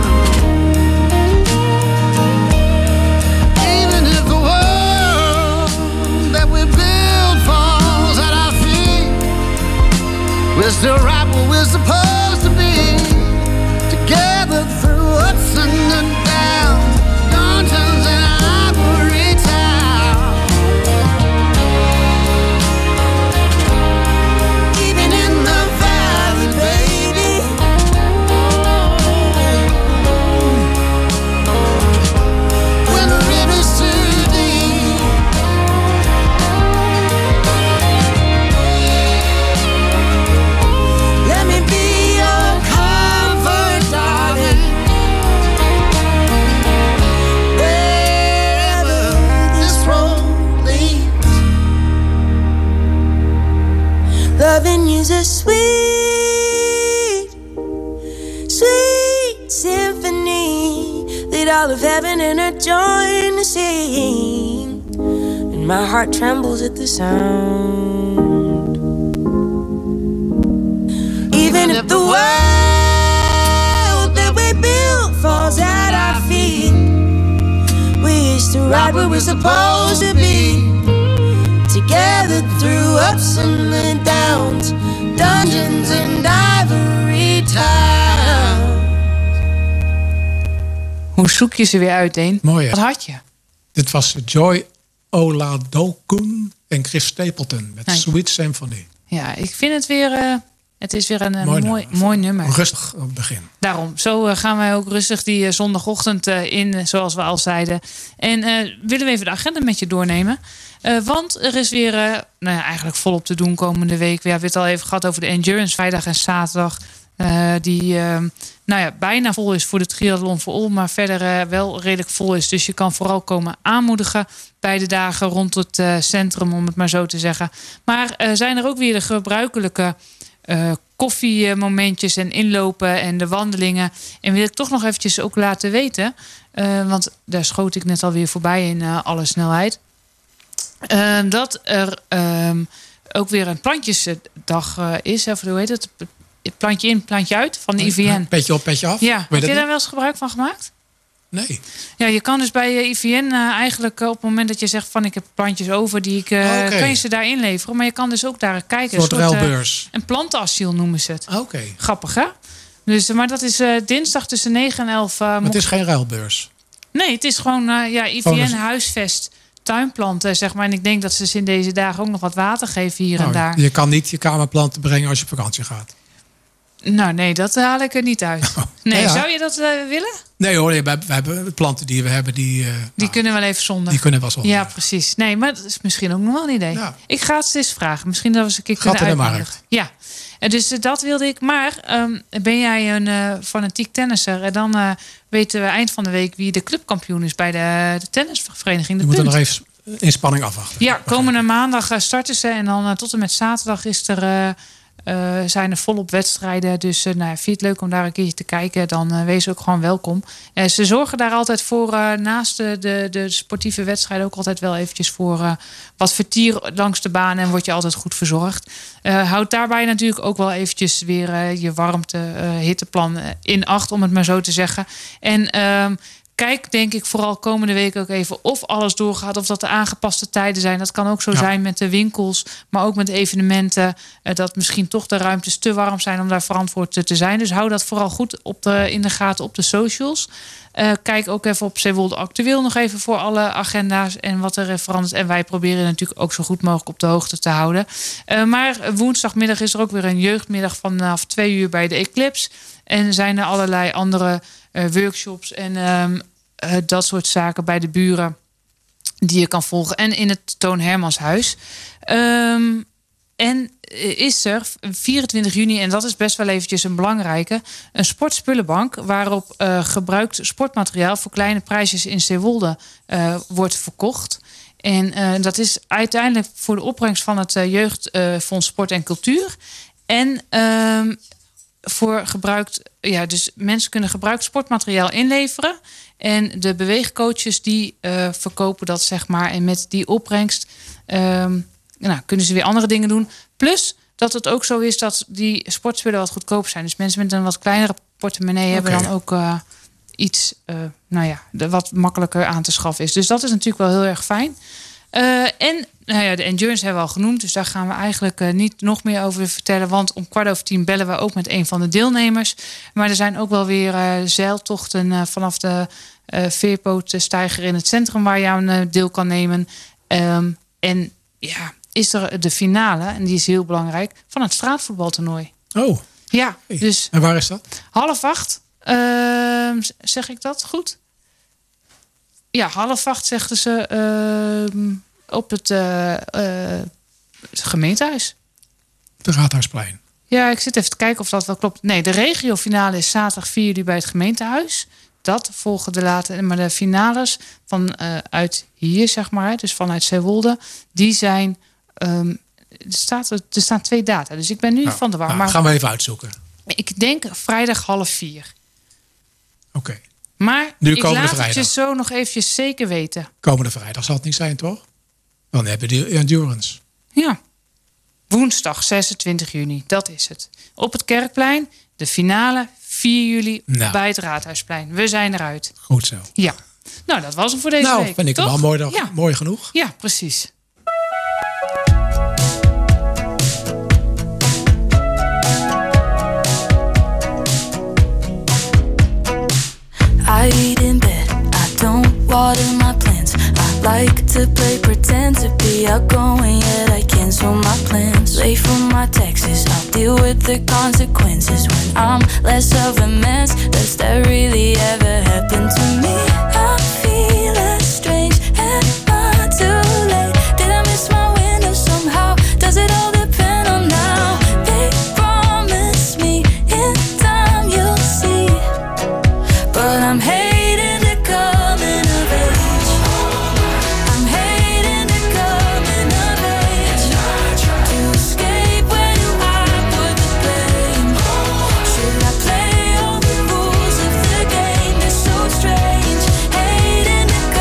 Speaker 15: Even if the world that we build falls at our feet, we're still right where we're supposed to be, together through ups and the downs, dungeons and ivory towers. Even in the valley, baby, when the river's too deep, let me be your comfort, darling. Wherever this road leads, loving you's a sweet, sweet symphony that all of heaven and earth join to sing. And my heart trembles at the sound. Even if the world that we built falls at our feet, we used to ride where we're supposed to be, together through ups and the downs, dungeons and ivory towers.
Speaker 10: Hoe zoek je ze weer uit, Deen?
Speaker 11: Mooi, hè?
Speaker 10: Wat had je?
Speaker 11: Dit was Joy Oladokun en Chris Stapleton met
Speaker 10: Nee.
Speaker 11: Sweet Symphony.
Speaker 10: Ja, ik vind het weer... het is weer een mooi nummer.
Speaker 11: Rustig op het begin.
Speaker 10: Daarom, zo gaan wij ook rustig die zondagochtend in, zoals we al zeiden. En willen we even de agenda met je doornemen. Want er is weer eigenlijk volop te doen komende week. We hebben het al even gehad over de Endurance vrijdag en zaterdag. Die bijna vol is voor de Triathlon voor All, maar verder wel redelijk vol is. Dus je kan vooral komen aanmoedigen bij de dagen rond het centrum, om het maar zo te zeggen. Maar zijn er ook weer de gebruikelijke koffiemomentjes en inlopen en de wandelingen. En wil ik toch nog eventjes ook laten weten, want daar schoot ik net alweer voorbij in alle snelheid, dat er ook weer een plantjesdag is. Of hoe heet het? Plantje in, plantje uit van de IVN.
Speaker 11: Petje op, petje af.
Speaker 10: Ja, heb je daar wel eens gebruik van gemaakt?
Speaker 11: Nee.
Speaker 10: Ja, je kan dus bij IVN eigenlijk op het moment dat je zegt van ik heb plantjes over die ik kan je ze daar inleveren. Maar je kan dus ook daar kijken.
Speaker 11: Een soort ruilbeurs.
Speaker 10: Een plantenasiel noemen ze het.
Speaker 11: Oké.
Speaker 10: Grappig, hè? Dus, maar dat is dinsdag tussen 9 en 11.
Speaker 11: Maar het is geen ruilbeurs?
Speaker 10: Nee, het is gewoon IVN huisvest tuinplanten, zeg maar. En ik denk dat ze in deze dagen ook nog wat water geven hier en daar.
Speaker 11: Je kan niet je kamerplanten brengen als je op vakantie gaat.
Speaker 10: Nou, nee, dat haal ik er niet uit. Nee,
Speaker 11: ja.
Speaker 10: Zou je dat willen?
Speaker 11: Nee hoor, we hebben planten die we hebben. Die
Speaker 10: kunnen wel even zonder.
Speaker 11: Die kunnen wel zonder.
Speaker 10: Ja, precies. Nee, maar dat is misschien ook nog wel een idee. Ja. Ik ga het eens vragen. Misschien dat we eens een keer kunnen uitnodigen. Ja, dus dat wilde ik. Maar ben jij een fanatiek tennisser? Dan weten we eind van de week wie de clubkampioen is bij de tennisvereniging.
Speaker 11: Je moet er nog even inspanning afwachten.
Speaker 10: Ja, komende maandag starten ze. En dan tot en met zaterdag zijn er volop wedstrijden. Dus vind je het leuk om daar een keertje te kijken, dan wees ook gewoon welkom. Ze zorgen daar altijd voor, naast de sportieve wedstrijden, ook altijd wel eventjes voor wat vertier langs de baan en word je altijd goed verzorgd. Houd daarbij natuurlijk ook wel eventjes weer je warmte, hitteplan in acht, om het maar zo te zeggen. En kijk, denk ik, vooral komende week ook even of alles doorgaat, of dat er aangepaste tijden zijn. Dat kan ook zo zijn met de winkels, maar ook met evenementen. Dat misschien toch de ruimtes te warm zijn om daar verantwoord te zijn. Dus hou dat vooral goed in de gaten op de socials. Kijk ook even op Zeewolde Actueel nog even voor alle agenda's en wat er verandert. En wij proberen natuurlijk ook zo goed mogelijk op de hoogte te houden. Maar woensdagmiddag is er ook weer een jeugdmiddag vanaf 2:00 bij de Eclipse. En zijn er allerlei andere workshops en dat soort zaken bij de buren die je kan volgen. En in het Toon Hermanshuis. En is er 24 juni, en dat is best wel eventjes een belangrijke, een sportspullenbank waarop gebruikt sportmateriaal voor kleine prijsjes in Zeewolde wordt verkocht. En dat is uiteindelijk voor de opbrengst van het Jeugdfonds Sport en Cultuur. En voor gebruikt, dus mensen kunnen gebruikt sportmateriaal inleveren. En de beweegcoaches die verkopen dat, zeg maar. En met die opbrengst kunnen ze weer andere dingen doen. Plus dat het ook zo is dat die sportspullen wat goedkoop zijn. Dus mensen met een wat kleinere portemonnee hebben dan ook iets wat makkelijker aan te schaffen is. Dus dat is natuurlijk wel heel erg fijn. En de endurance hebben we al genoemd. Dus daar gaan we eigenlijk niet nog meer over vertellen. Want om 10:15 bellen we ook met een van de deelnemers. Maar er zijn ook wel weer zeiltochten vanaf de veerpootsteiger in het centrum waar je aan deel kan nemen. En is er de finale, en die is heel belangrijk, van het straatvoetbaltoernooi.
Speaker 11: Oh.
Speaker 10: Ja, dus.
Speaker 11: En waar is dat?
Speaker 10: 7:30. Zeg ik dat goed? Ja, 7:30 zegden ze op het gemeentehuis.
Speaker 11: Het Raadhuisplein.
Speaker 10: Ja, ik zit even te kijken of dat wel klopt. Nee, de regiofinale is zaterdag 4 juli bij het gemeentehuis. Dat volgen de later. Maar de finales uit hier, zeg maar, dus vanuit Zeewolde, die zijn. Er staan 2 data. Dus ik ben nu van de war. Maar
Speaker 11: gaan we even uitzoeken.
Speaker 10: Ik denk vrijdag 3:30.
Speaker 11: Oké.
Speaker 10: Maar
Speaker 11: nu
Speaker 10: ik laat
Speaker 11: vrijdag.
Speaker 10: Het je zo nog eventjes zeker weten.
Speaker 11: Komende vrijdag zal het niet zijn, toch? Dan hebben we de endurance.
Speaker 10: Ja. Woensdag 26 juni, dat is het. Op het Kerkplein, de finale 4 juli bij het Raadhuisplein. We zijn eruit.
Speaker 11: Goed zo.
Speaker 10: Ja. Nou, dat was hem voor deze week.
Speaker 11: Nou, vind ik wel mooi genoeg.
Speaker 10: Ja, precies.
Speaker 9: I eat in bed, I don't water my plants. I like to play pretend to be outgoing, yet I cancel my plans. Late for my taxes, I'll deal with the consequences when I'm less of a mess. Does that really ever happen to me? I feel as strange and not too late. Did I miss my window somehow? Does it all depend on now? They promise me in time you'll see, but I'm hating the coming of age. I'm hating the coming of age. To escape, where do I put the blame? Should I play all the rules of the game? They're so strange. Hating the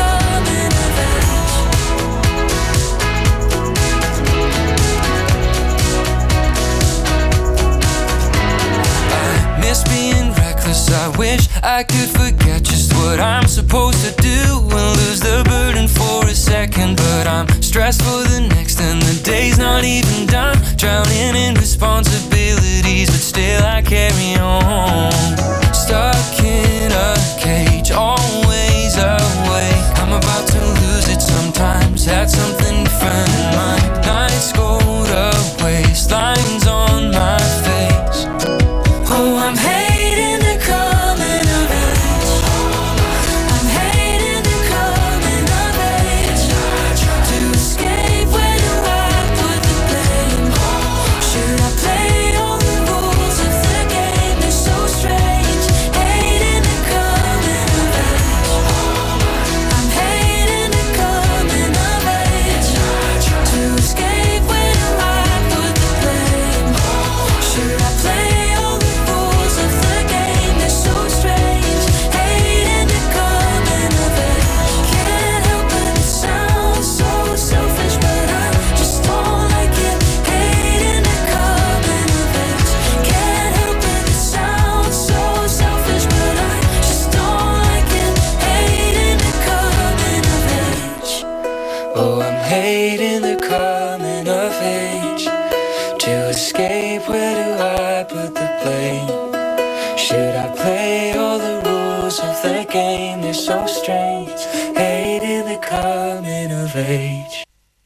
Speaker 17: I could forget just what I'm supposed to do and lose the burden for a second, but I'm stressed for the next and the day's not even done. Drowning in responsibilities, but still I carry on. Stuck in a cage, always awake. I'm about to lose it sometimes, had something different in mind. Nights go to waste, lines on my face. Oh, I'm hating the coming of age. I'm hating the coming of age. To escape, where do I put the blame? Should I play all the rules of the game? They're so strange. Hating the coming of age. I'm hating the coming of age. To escape, where do I put the blame? Should I play all the rules of the game? They're so strange. Hating the coming of age. Can't help but it sounds so selfish, but I just don't like it. Hating the coming of age. Can't help but it sounds so selfish, but I just don't like it. Hating the coming of age. Oh, I'm hating the coming of age. To escape, where do I put the blame? Should I play all the rules of the game? They're so strange. Hating the coming of age.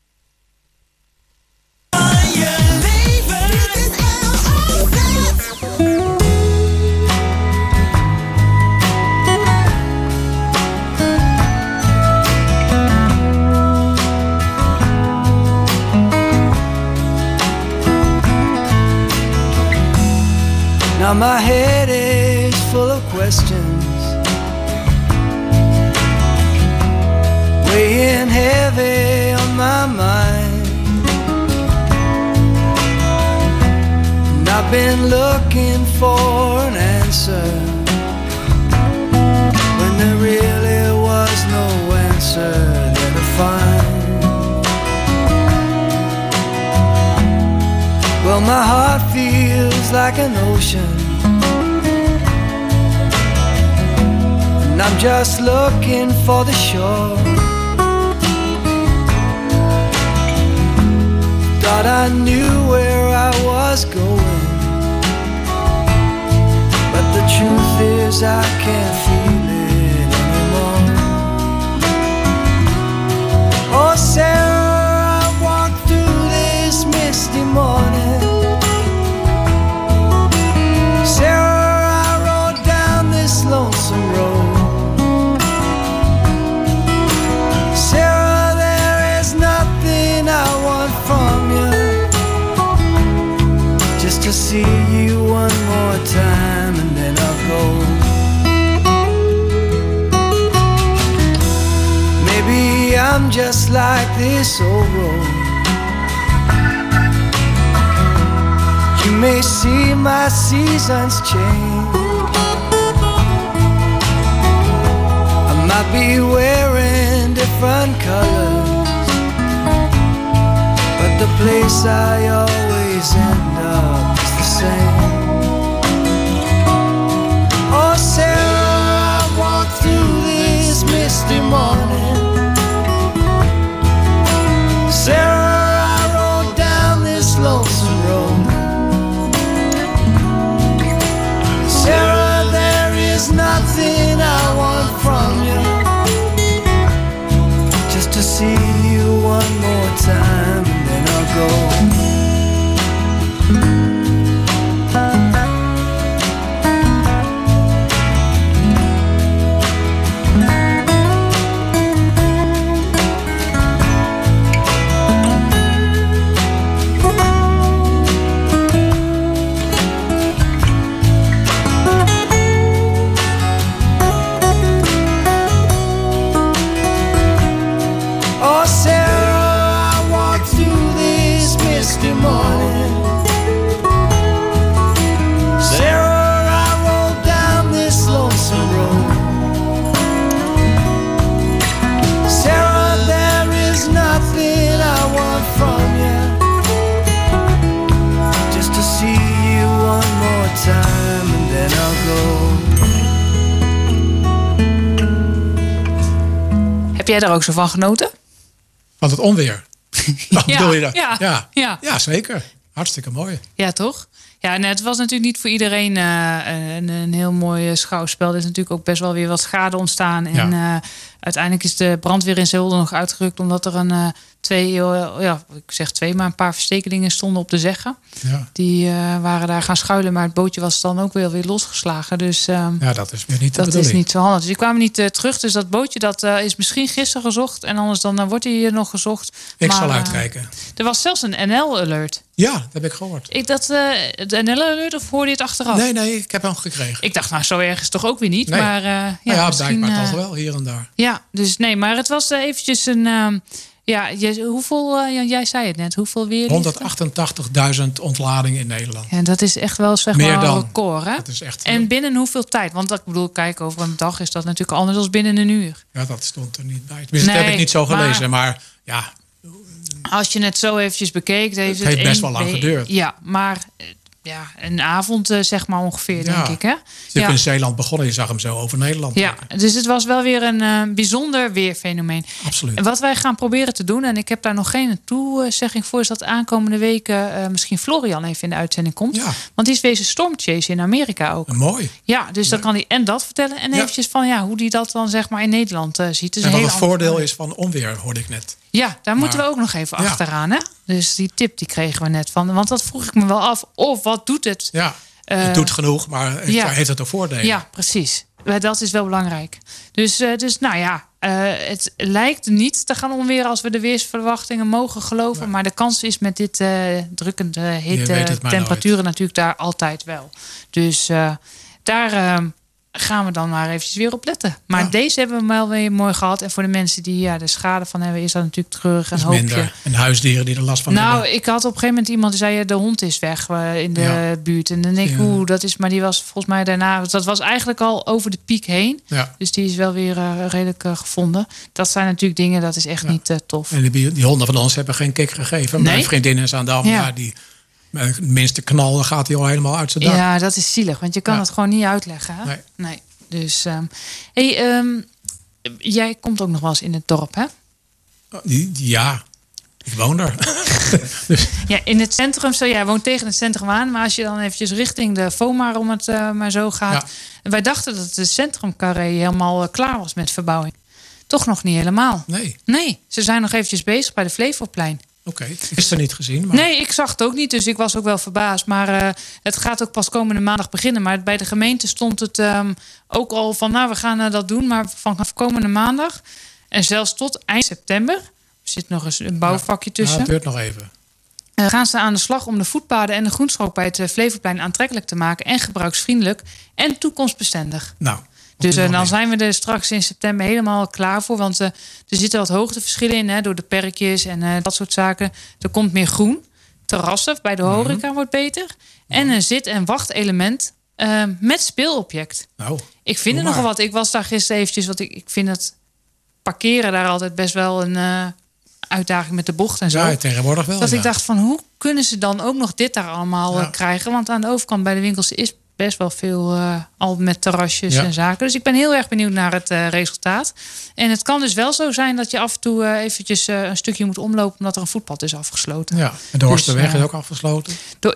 Speaker 8: Now my head is full of questions, weighing heavy on my mind. And I've been looking for an answer when there really was no answer there to find. Well, my heart feels like an ocean, and I'm just looking for the shore. Thought I knew where I was going, but the truth is I can't feel it anymore. Oh, Sarah, I walked through this misty morning. Sarah, I rode down this lonesome road. Sarah, there is nothing I want from you, just to see you one more time and then I'll go. Maybe I'm just like this old road. You may see my seasons change. I might be wearing different colors, but the place I always end up is the same. Oh, Sarah, I walked through this misty morning. Sarah, I rode down this lonesome road. Sarah, there is nothing I want from you, just to see you one more time and then I'll go.
Speaker 10: jij daar ook zo van genoten?
Speaker 11: Van het onweer. Wat bedoel je dat?
Speaker 10: Ja,
Speaker 11: zeker. Hartstikke mooi.
Speaker 10: Ja, toch? Ja, en het was natuurlijk niet voor iedereen een heel mooi schouwspel. Er is natuurlijk ook best wel weer wat schade ontstaan. En uiteindelijk is de brandweer in Zeewolde nog uitgerukt... omdat er een een paar verstekelingen stonden op de zeggen. Ja. Die waren daar gaan schuilen, maar het bootje was dan ook weer losgeslagen. Dus
Speaker 11: dat is weer niet de bedoeling.
Speaker 10: Dat is niet zo handig. Dus die kwamen niet terug. Dus dat bootje dat is misschien gisteren gezocht. En anders dan wordt hij nog gezocht.
Speaker 11: Ik zal uitkijken.
Speaker 10: Er was zelfs een NL-alert.
Speaker 11: Ja, dat heb ik gehoord.
Speaker 10: Het NL-alert of hoorde je het achteraf?
Speaker 11: Nee, ik heb hem gekregen.
Speaker 10: Ik dacht, nou, zo erg is toch ook weer niet.
Speaker 11: Nee.
Speaker 10: Maar
Speaker 11: blijkbaar toch wel, hier en daar.
Speaker 10: Ja, dus nee, maar het was eventjes een... hoeveel, jij zei het net, hoeveel weer?
Speaker 11: 188.000 ontladingen in Nederland.
Speaker 10: Ja, dat is echt wel
Speaker 11: meer
Speaker 10: een
Speaker 11: dan
Speaker 10: record, hè?
Speaker 11: Dat is echt
Speaker 10: en binnen hoeveel tijd? Want ik bedoel, kijk, over een dag is dat natuurlijk anders dan binnen een uur.
Speaker 11: Ja, dat stond er niet bij. Dat heb ik niet zo gelezen, maar ja...
Speaker 10: Als je het zo eventjes bekeek...
Speaker 11: Het heeft best wel lang geduurd.
Speaker 10: Ja, maar... een avond zeg maar ongeveer, denk ik. Hè?
Speaker 11: Je hebt in Zeeland begonnen, je zag hem zo over Nederland.
Speaker 10: Ja, dus het was wel weer een bijzonder weerfenomeen.
Speaker 11: Absoluut.
Speaker 10: En wat wij gaan proberen te doen, en ik heb daar nog geen toezegging voor... is dat aankomende weken misschien Florian even in de uitzending komt.
Speaker 11: Ja.
Speaker 10: Want die is wezen stormchase in Amerika ook.
Speaker 11: Mooi.
Speaker 10: Ja, dus dan kan hij en dat vertellen... en eventjes van hoe die dat dan zeg maar in Nederland ziet. Dus
Speaker 11: en wat het voordeel is van onweer, hoorde ik net.
Speaker 10: Ja, daar moeten we ook nog even achteraan. Hè? Dus die tip die kregen we net van. Want dat vroeg ik me wel af. Of wat doet het?
Speaker 11: Ja, het doet genoeg, maar heeft het een voordelen?
Speaker 10: Ja, precies. Dat is wel belangrijk. Dus het lijkt niet te gaan onweren als we de weersverwachtingen mogen geloven. Maar de kans is met dit drukkende hitte temperaturen natuurlijk daar altijd wel. Dus daar... gaan we dan maar eventjes weer op letten. Maar deze hebben we wel weer mooi gehad. En voor de mensen die er schade van hebben... is dat natuurlijk treurig en hoopje.
Speaker 11: En huisdieren die er last van hebben.
Speaker 10: Nou, ik had op een gegeven moment iemand die zei... de hond is weg in de buurt. En dan denk ik, dat is... Maar die was volgens mij daarna... Dat was eigenlijk al over de piek heen. Ja. Dus die is wel weer redelijk gevonden. Dat zijn natuurlijk dingen, dat is echt niet tof.
Speaker 11: En die honden van ons hebben geen kick gegeven. Nee? Mijn vriendin is aan de hand. Die... Met het minste knal, dan gaat hij al helemaal uit zijn dak.
Speaker 10: Ja, dat is zielig, want je kan het gewoon niet uitleggen. Hè? Nee. Dus, jij komt ook nog wel eens in het dorp, hè?
Speaker 11: Ja, ik woon er. Dus.
Speaker 10: Ja, in het centrum, jij woont tegen het centrum aan. Maar als je dan eventjes richting de FOMA, om het maar zo gaat. Ja. Wij dachten dat het centrumcarré helemaal klaar was met verbouwing. Toch nog niet helemaal. Nee, ze zijn nog eventjes bezig bij de Flevoplein.
Speaker 11: Oké, ik is er niet gezien. Maar...
Speaker 10: Nee, ik zag het ook niet, dus ik was ook wel verbaasd. Maar het gaat ook pas komende maandag beginnen. Maar bij de gemeente stond het ook al van... we gaan dat doen, maar vanaf komende maandag... en zelfs tot eind september... er zit nog eens een bouwvakje tussen.
Speaker 11: Ja, het duurt nog even.
Speaker 10: Gaan ze aan de slag om de voetpaden en de groenstrook... bij het Flevoplein aantrekkelijk te maken... en gebruiksvriendelijk en toekomstbestendig.
Speaker 11: Nou...
Speaker 10: Dus dan zijn we er straks in september helemaal klaar voor. Want er zitten wat hoogteverschillen in. Hè, door de perkjes en dat soort zaken. Er komt meer groen. Terrassen bij de horeca wordt beter. En een zit- en wachtelement met speelobject.
Speaker 11: Nou,
Speaker 10: ik vind er nogal wat. Ik was daar gisteren eventjes. Want ik vind het parkeren daar altijd best wel een uitdaging met de bocht en zo.
Speaker 11: Ja, tegenwoordig wel.
Speaker 10: Dat ik dacht van hoe kunnen ze dan ook nog dit daar allemaal krijgen? Want aan de overkant bij de winkels is best wel veel al met terrasjes en zaken. Dus ik ben heel erg benieuwd naar het resultaat. En het kan dus wel zo zijn dat je af en toe eventjes een stukje moet omlopen... omdat er een voetpad is afgesloten.
Speaker 11: Ja, en de Horsterweg is ook afgesloten.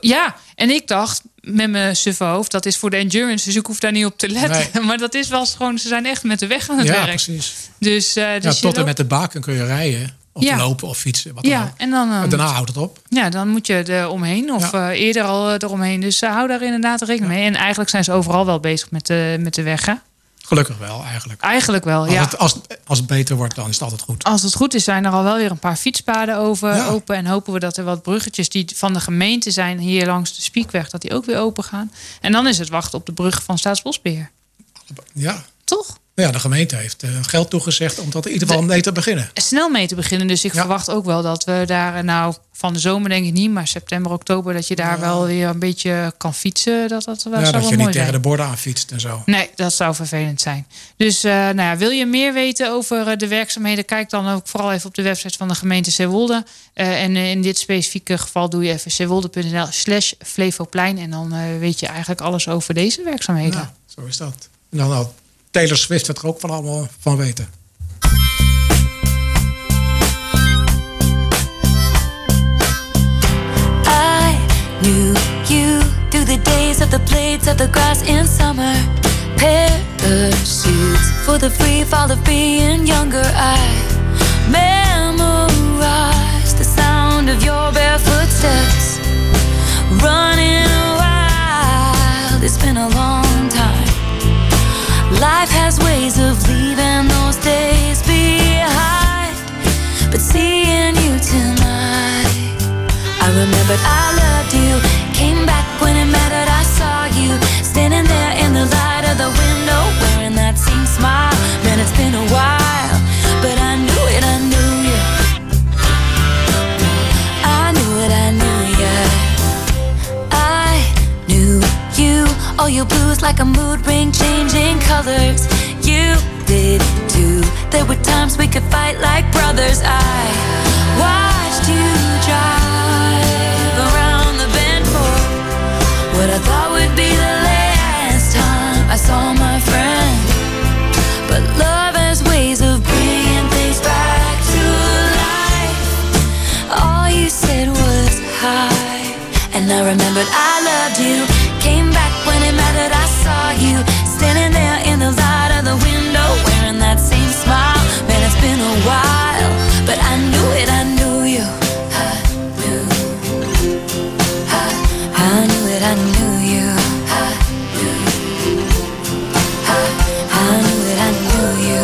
Speaker 10: En ik dacht met mijn suffe hoofd... dat is voor de endurance, dus ik hoef daar niet op te letten. Nee. Maar dat is wel gewoon, ze zijn echt met de weg aan het werk.
Speaker 11: Ja, precies.
Speaker 10: Dus
Speaker 11: tot en met de baken kun je rijden... Of lopen of fietsen. Wat dan ook.
Speaker 10: En dan,
Speaker 11: daarna houdt het op.
Speaker 10: Ja, dan moet je er omheen. Of eerder al eromheen. Dus hou daar inderdaad rekening mee. En eigenlijk zijn ze overal wel bezig met de weg. Hè?
Speaker 11: Gelukkig wel, eigenlijk.
Speaker 10: Eigenlijk wel,
Speaker 11: als het beter wordt, dan is het altijd goed.
Speaker 10: Als het goed is, zijn er al wel weer een paar fietspaden open. En hopen we dat er wat bruggetjes die van de gemeente zijn... hier langs de Spiekweg, dat die ook weer open gaan. En dan is het wachten op de brug van Staatsbosbeheer.
Speaker 11: Ja.
Speaker 10: Toch?
Speaker 11: Ja, de gemeente heeft geld toegezegd om dat in ieder geval mee te beginnen.
Speaker 10: Snel mee te beginnen. Dus ik verwacht ook wel dat we daar van de zomer denk ik niet, maar september, oktober, dat je daar wel weer een beetje kan fietsen. Dat zou wel mooi zijn.
Speaker 11: Dat je niet tegen de borden aan fietst en zo.
Speaker 10: Nee, dat zou vervelend zijn. Dus wil je meer weten over de werkzaamheden? Kijk dan ook vooral even op de website van de gemeente Zeewolde. En in dit specifieke geval doe je even zeewolde.nl/Flevoplein. En dan weet je eigenlijk alles over deze werkzaamheden.
Speaker 11: Ja, zo is dat. En dan Taylor Swift het er ook van allemaal van weten.
Speaker 18: knew you through the days of the blades of the grass in summer. Parachutes for the free fall of being younger. I memorized the sound of your barefoot steps. Running wild, it's been a long time. Life has ways of leaving those days behind. But seeing you tonight, I remembered I loved you. Came back when it mattered, I saw you standing there in the light of the window, wearing that same smile. Man, it's been a while, but I knew it, I knew you. I knew it, I knew you. I knew you. All your blues like a mood ring, changing colors. You did too. There were times we could fight like brothers. I watched you drive around the bend for what I thought would be the last time I saw my friend. But love has ways of bringing things back to life. All you said was hi, and I remembered I loved you. Came back when it mattered, I saw you standing there in the light of the window, wearing that same smile. Man, it's been a while, but I knew it, I knew you. I knew it, I knew you. I knew it, I knew you.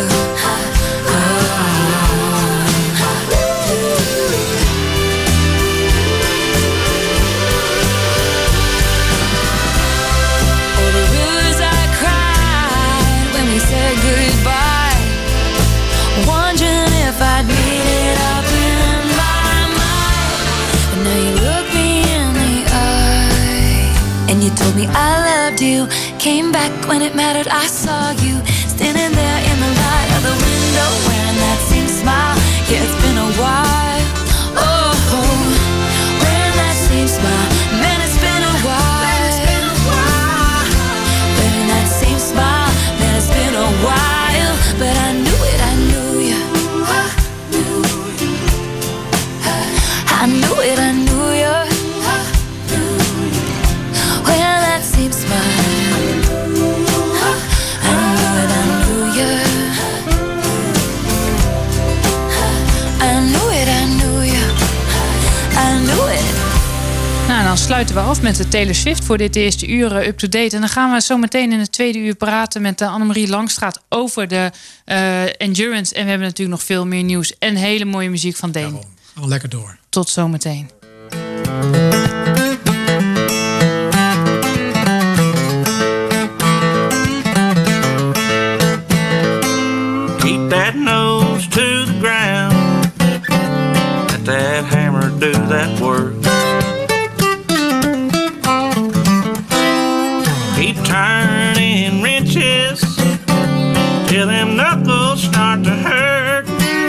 Speaker 18: Oh, the rivers I cried when we said goodbye, wondering if I'd made it up in my mind. But now you look me in the eye, and you told me I loved you. Came back when it mattered, I saw you standing there in the light of the window, wearing that same smile. Yeah, it's been a while. Oh, wearing that same smile. Man, it's been a while. Wearing that same smile. Man, it's been a while. But I knew it, I knew you. I knew it, I knew you. Well, that same smile. I knew it, I knew you. I knew it, I knew you. I knew it.
Speaker 10: Nou, dan sluiten we af met de Taylor Swift voor dit eerste uur up-to-date. En dan gaan we zo meteen in het tweede uur praten met Annemarie Langstraat over de Endurance. En we hebben natuurlijk nog veel meer nieuws en hele mooie muziek van Deen.
Speaker 11: Al lekker door.
Speaker 10: Tot zometeen.
Speaker 8: Keep that nose to the ground. Let that hammer do that work. Keep turning wrenches till them knuckles start to hurt.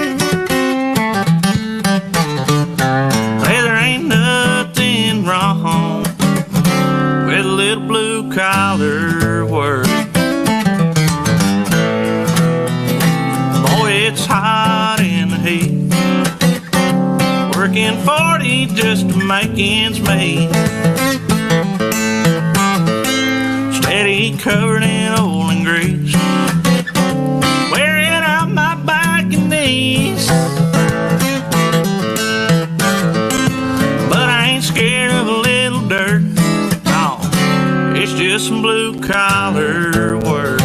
Speaker 8: Hey, there ain't nothing wrong with a little blue collar work. Boy, it's hot in the heat, working 40 just to make ends meet. Steady covered in oil and grease, wearing out my back and knees. But I ain't scared of a little dirt. No, it's just some blue collar work.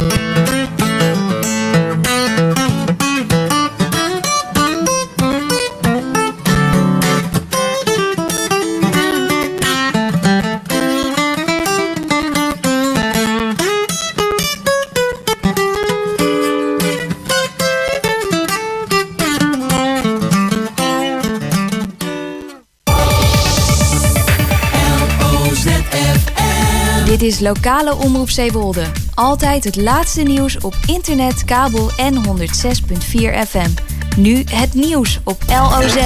Speaker 19: Dit is lokale omroep Zeewolde. Altijd het laatste nieuws op internet, kabel en 106.4 FM. Nu het nieuws op LOZ.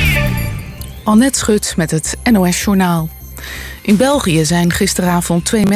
Speaker 1: Annette Schut met het NOS Journaal. In België zijn gisteravond 2 mensen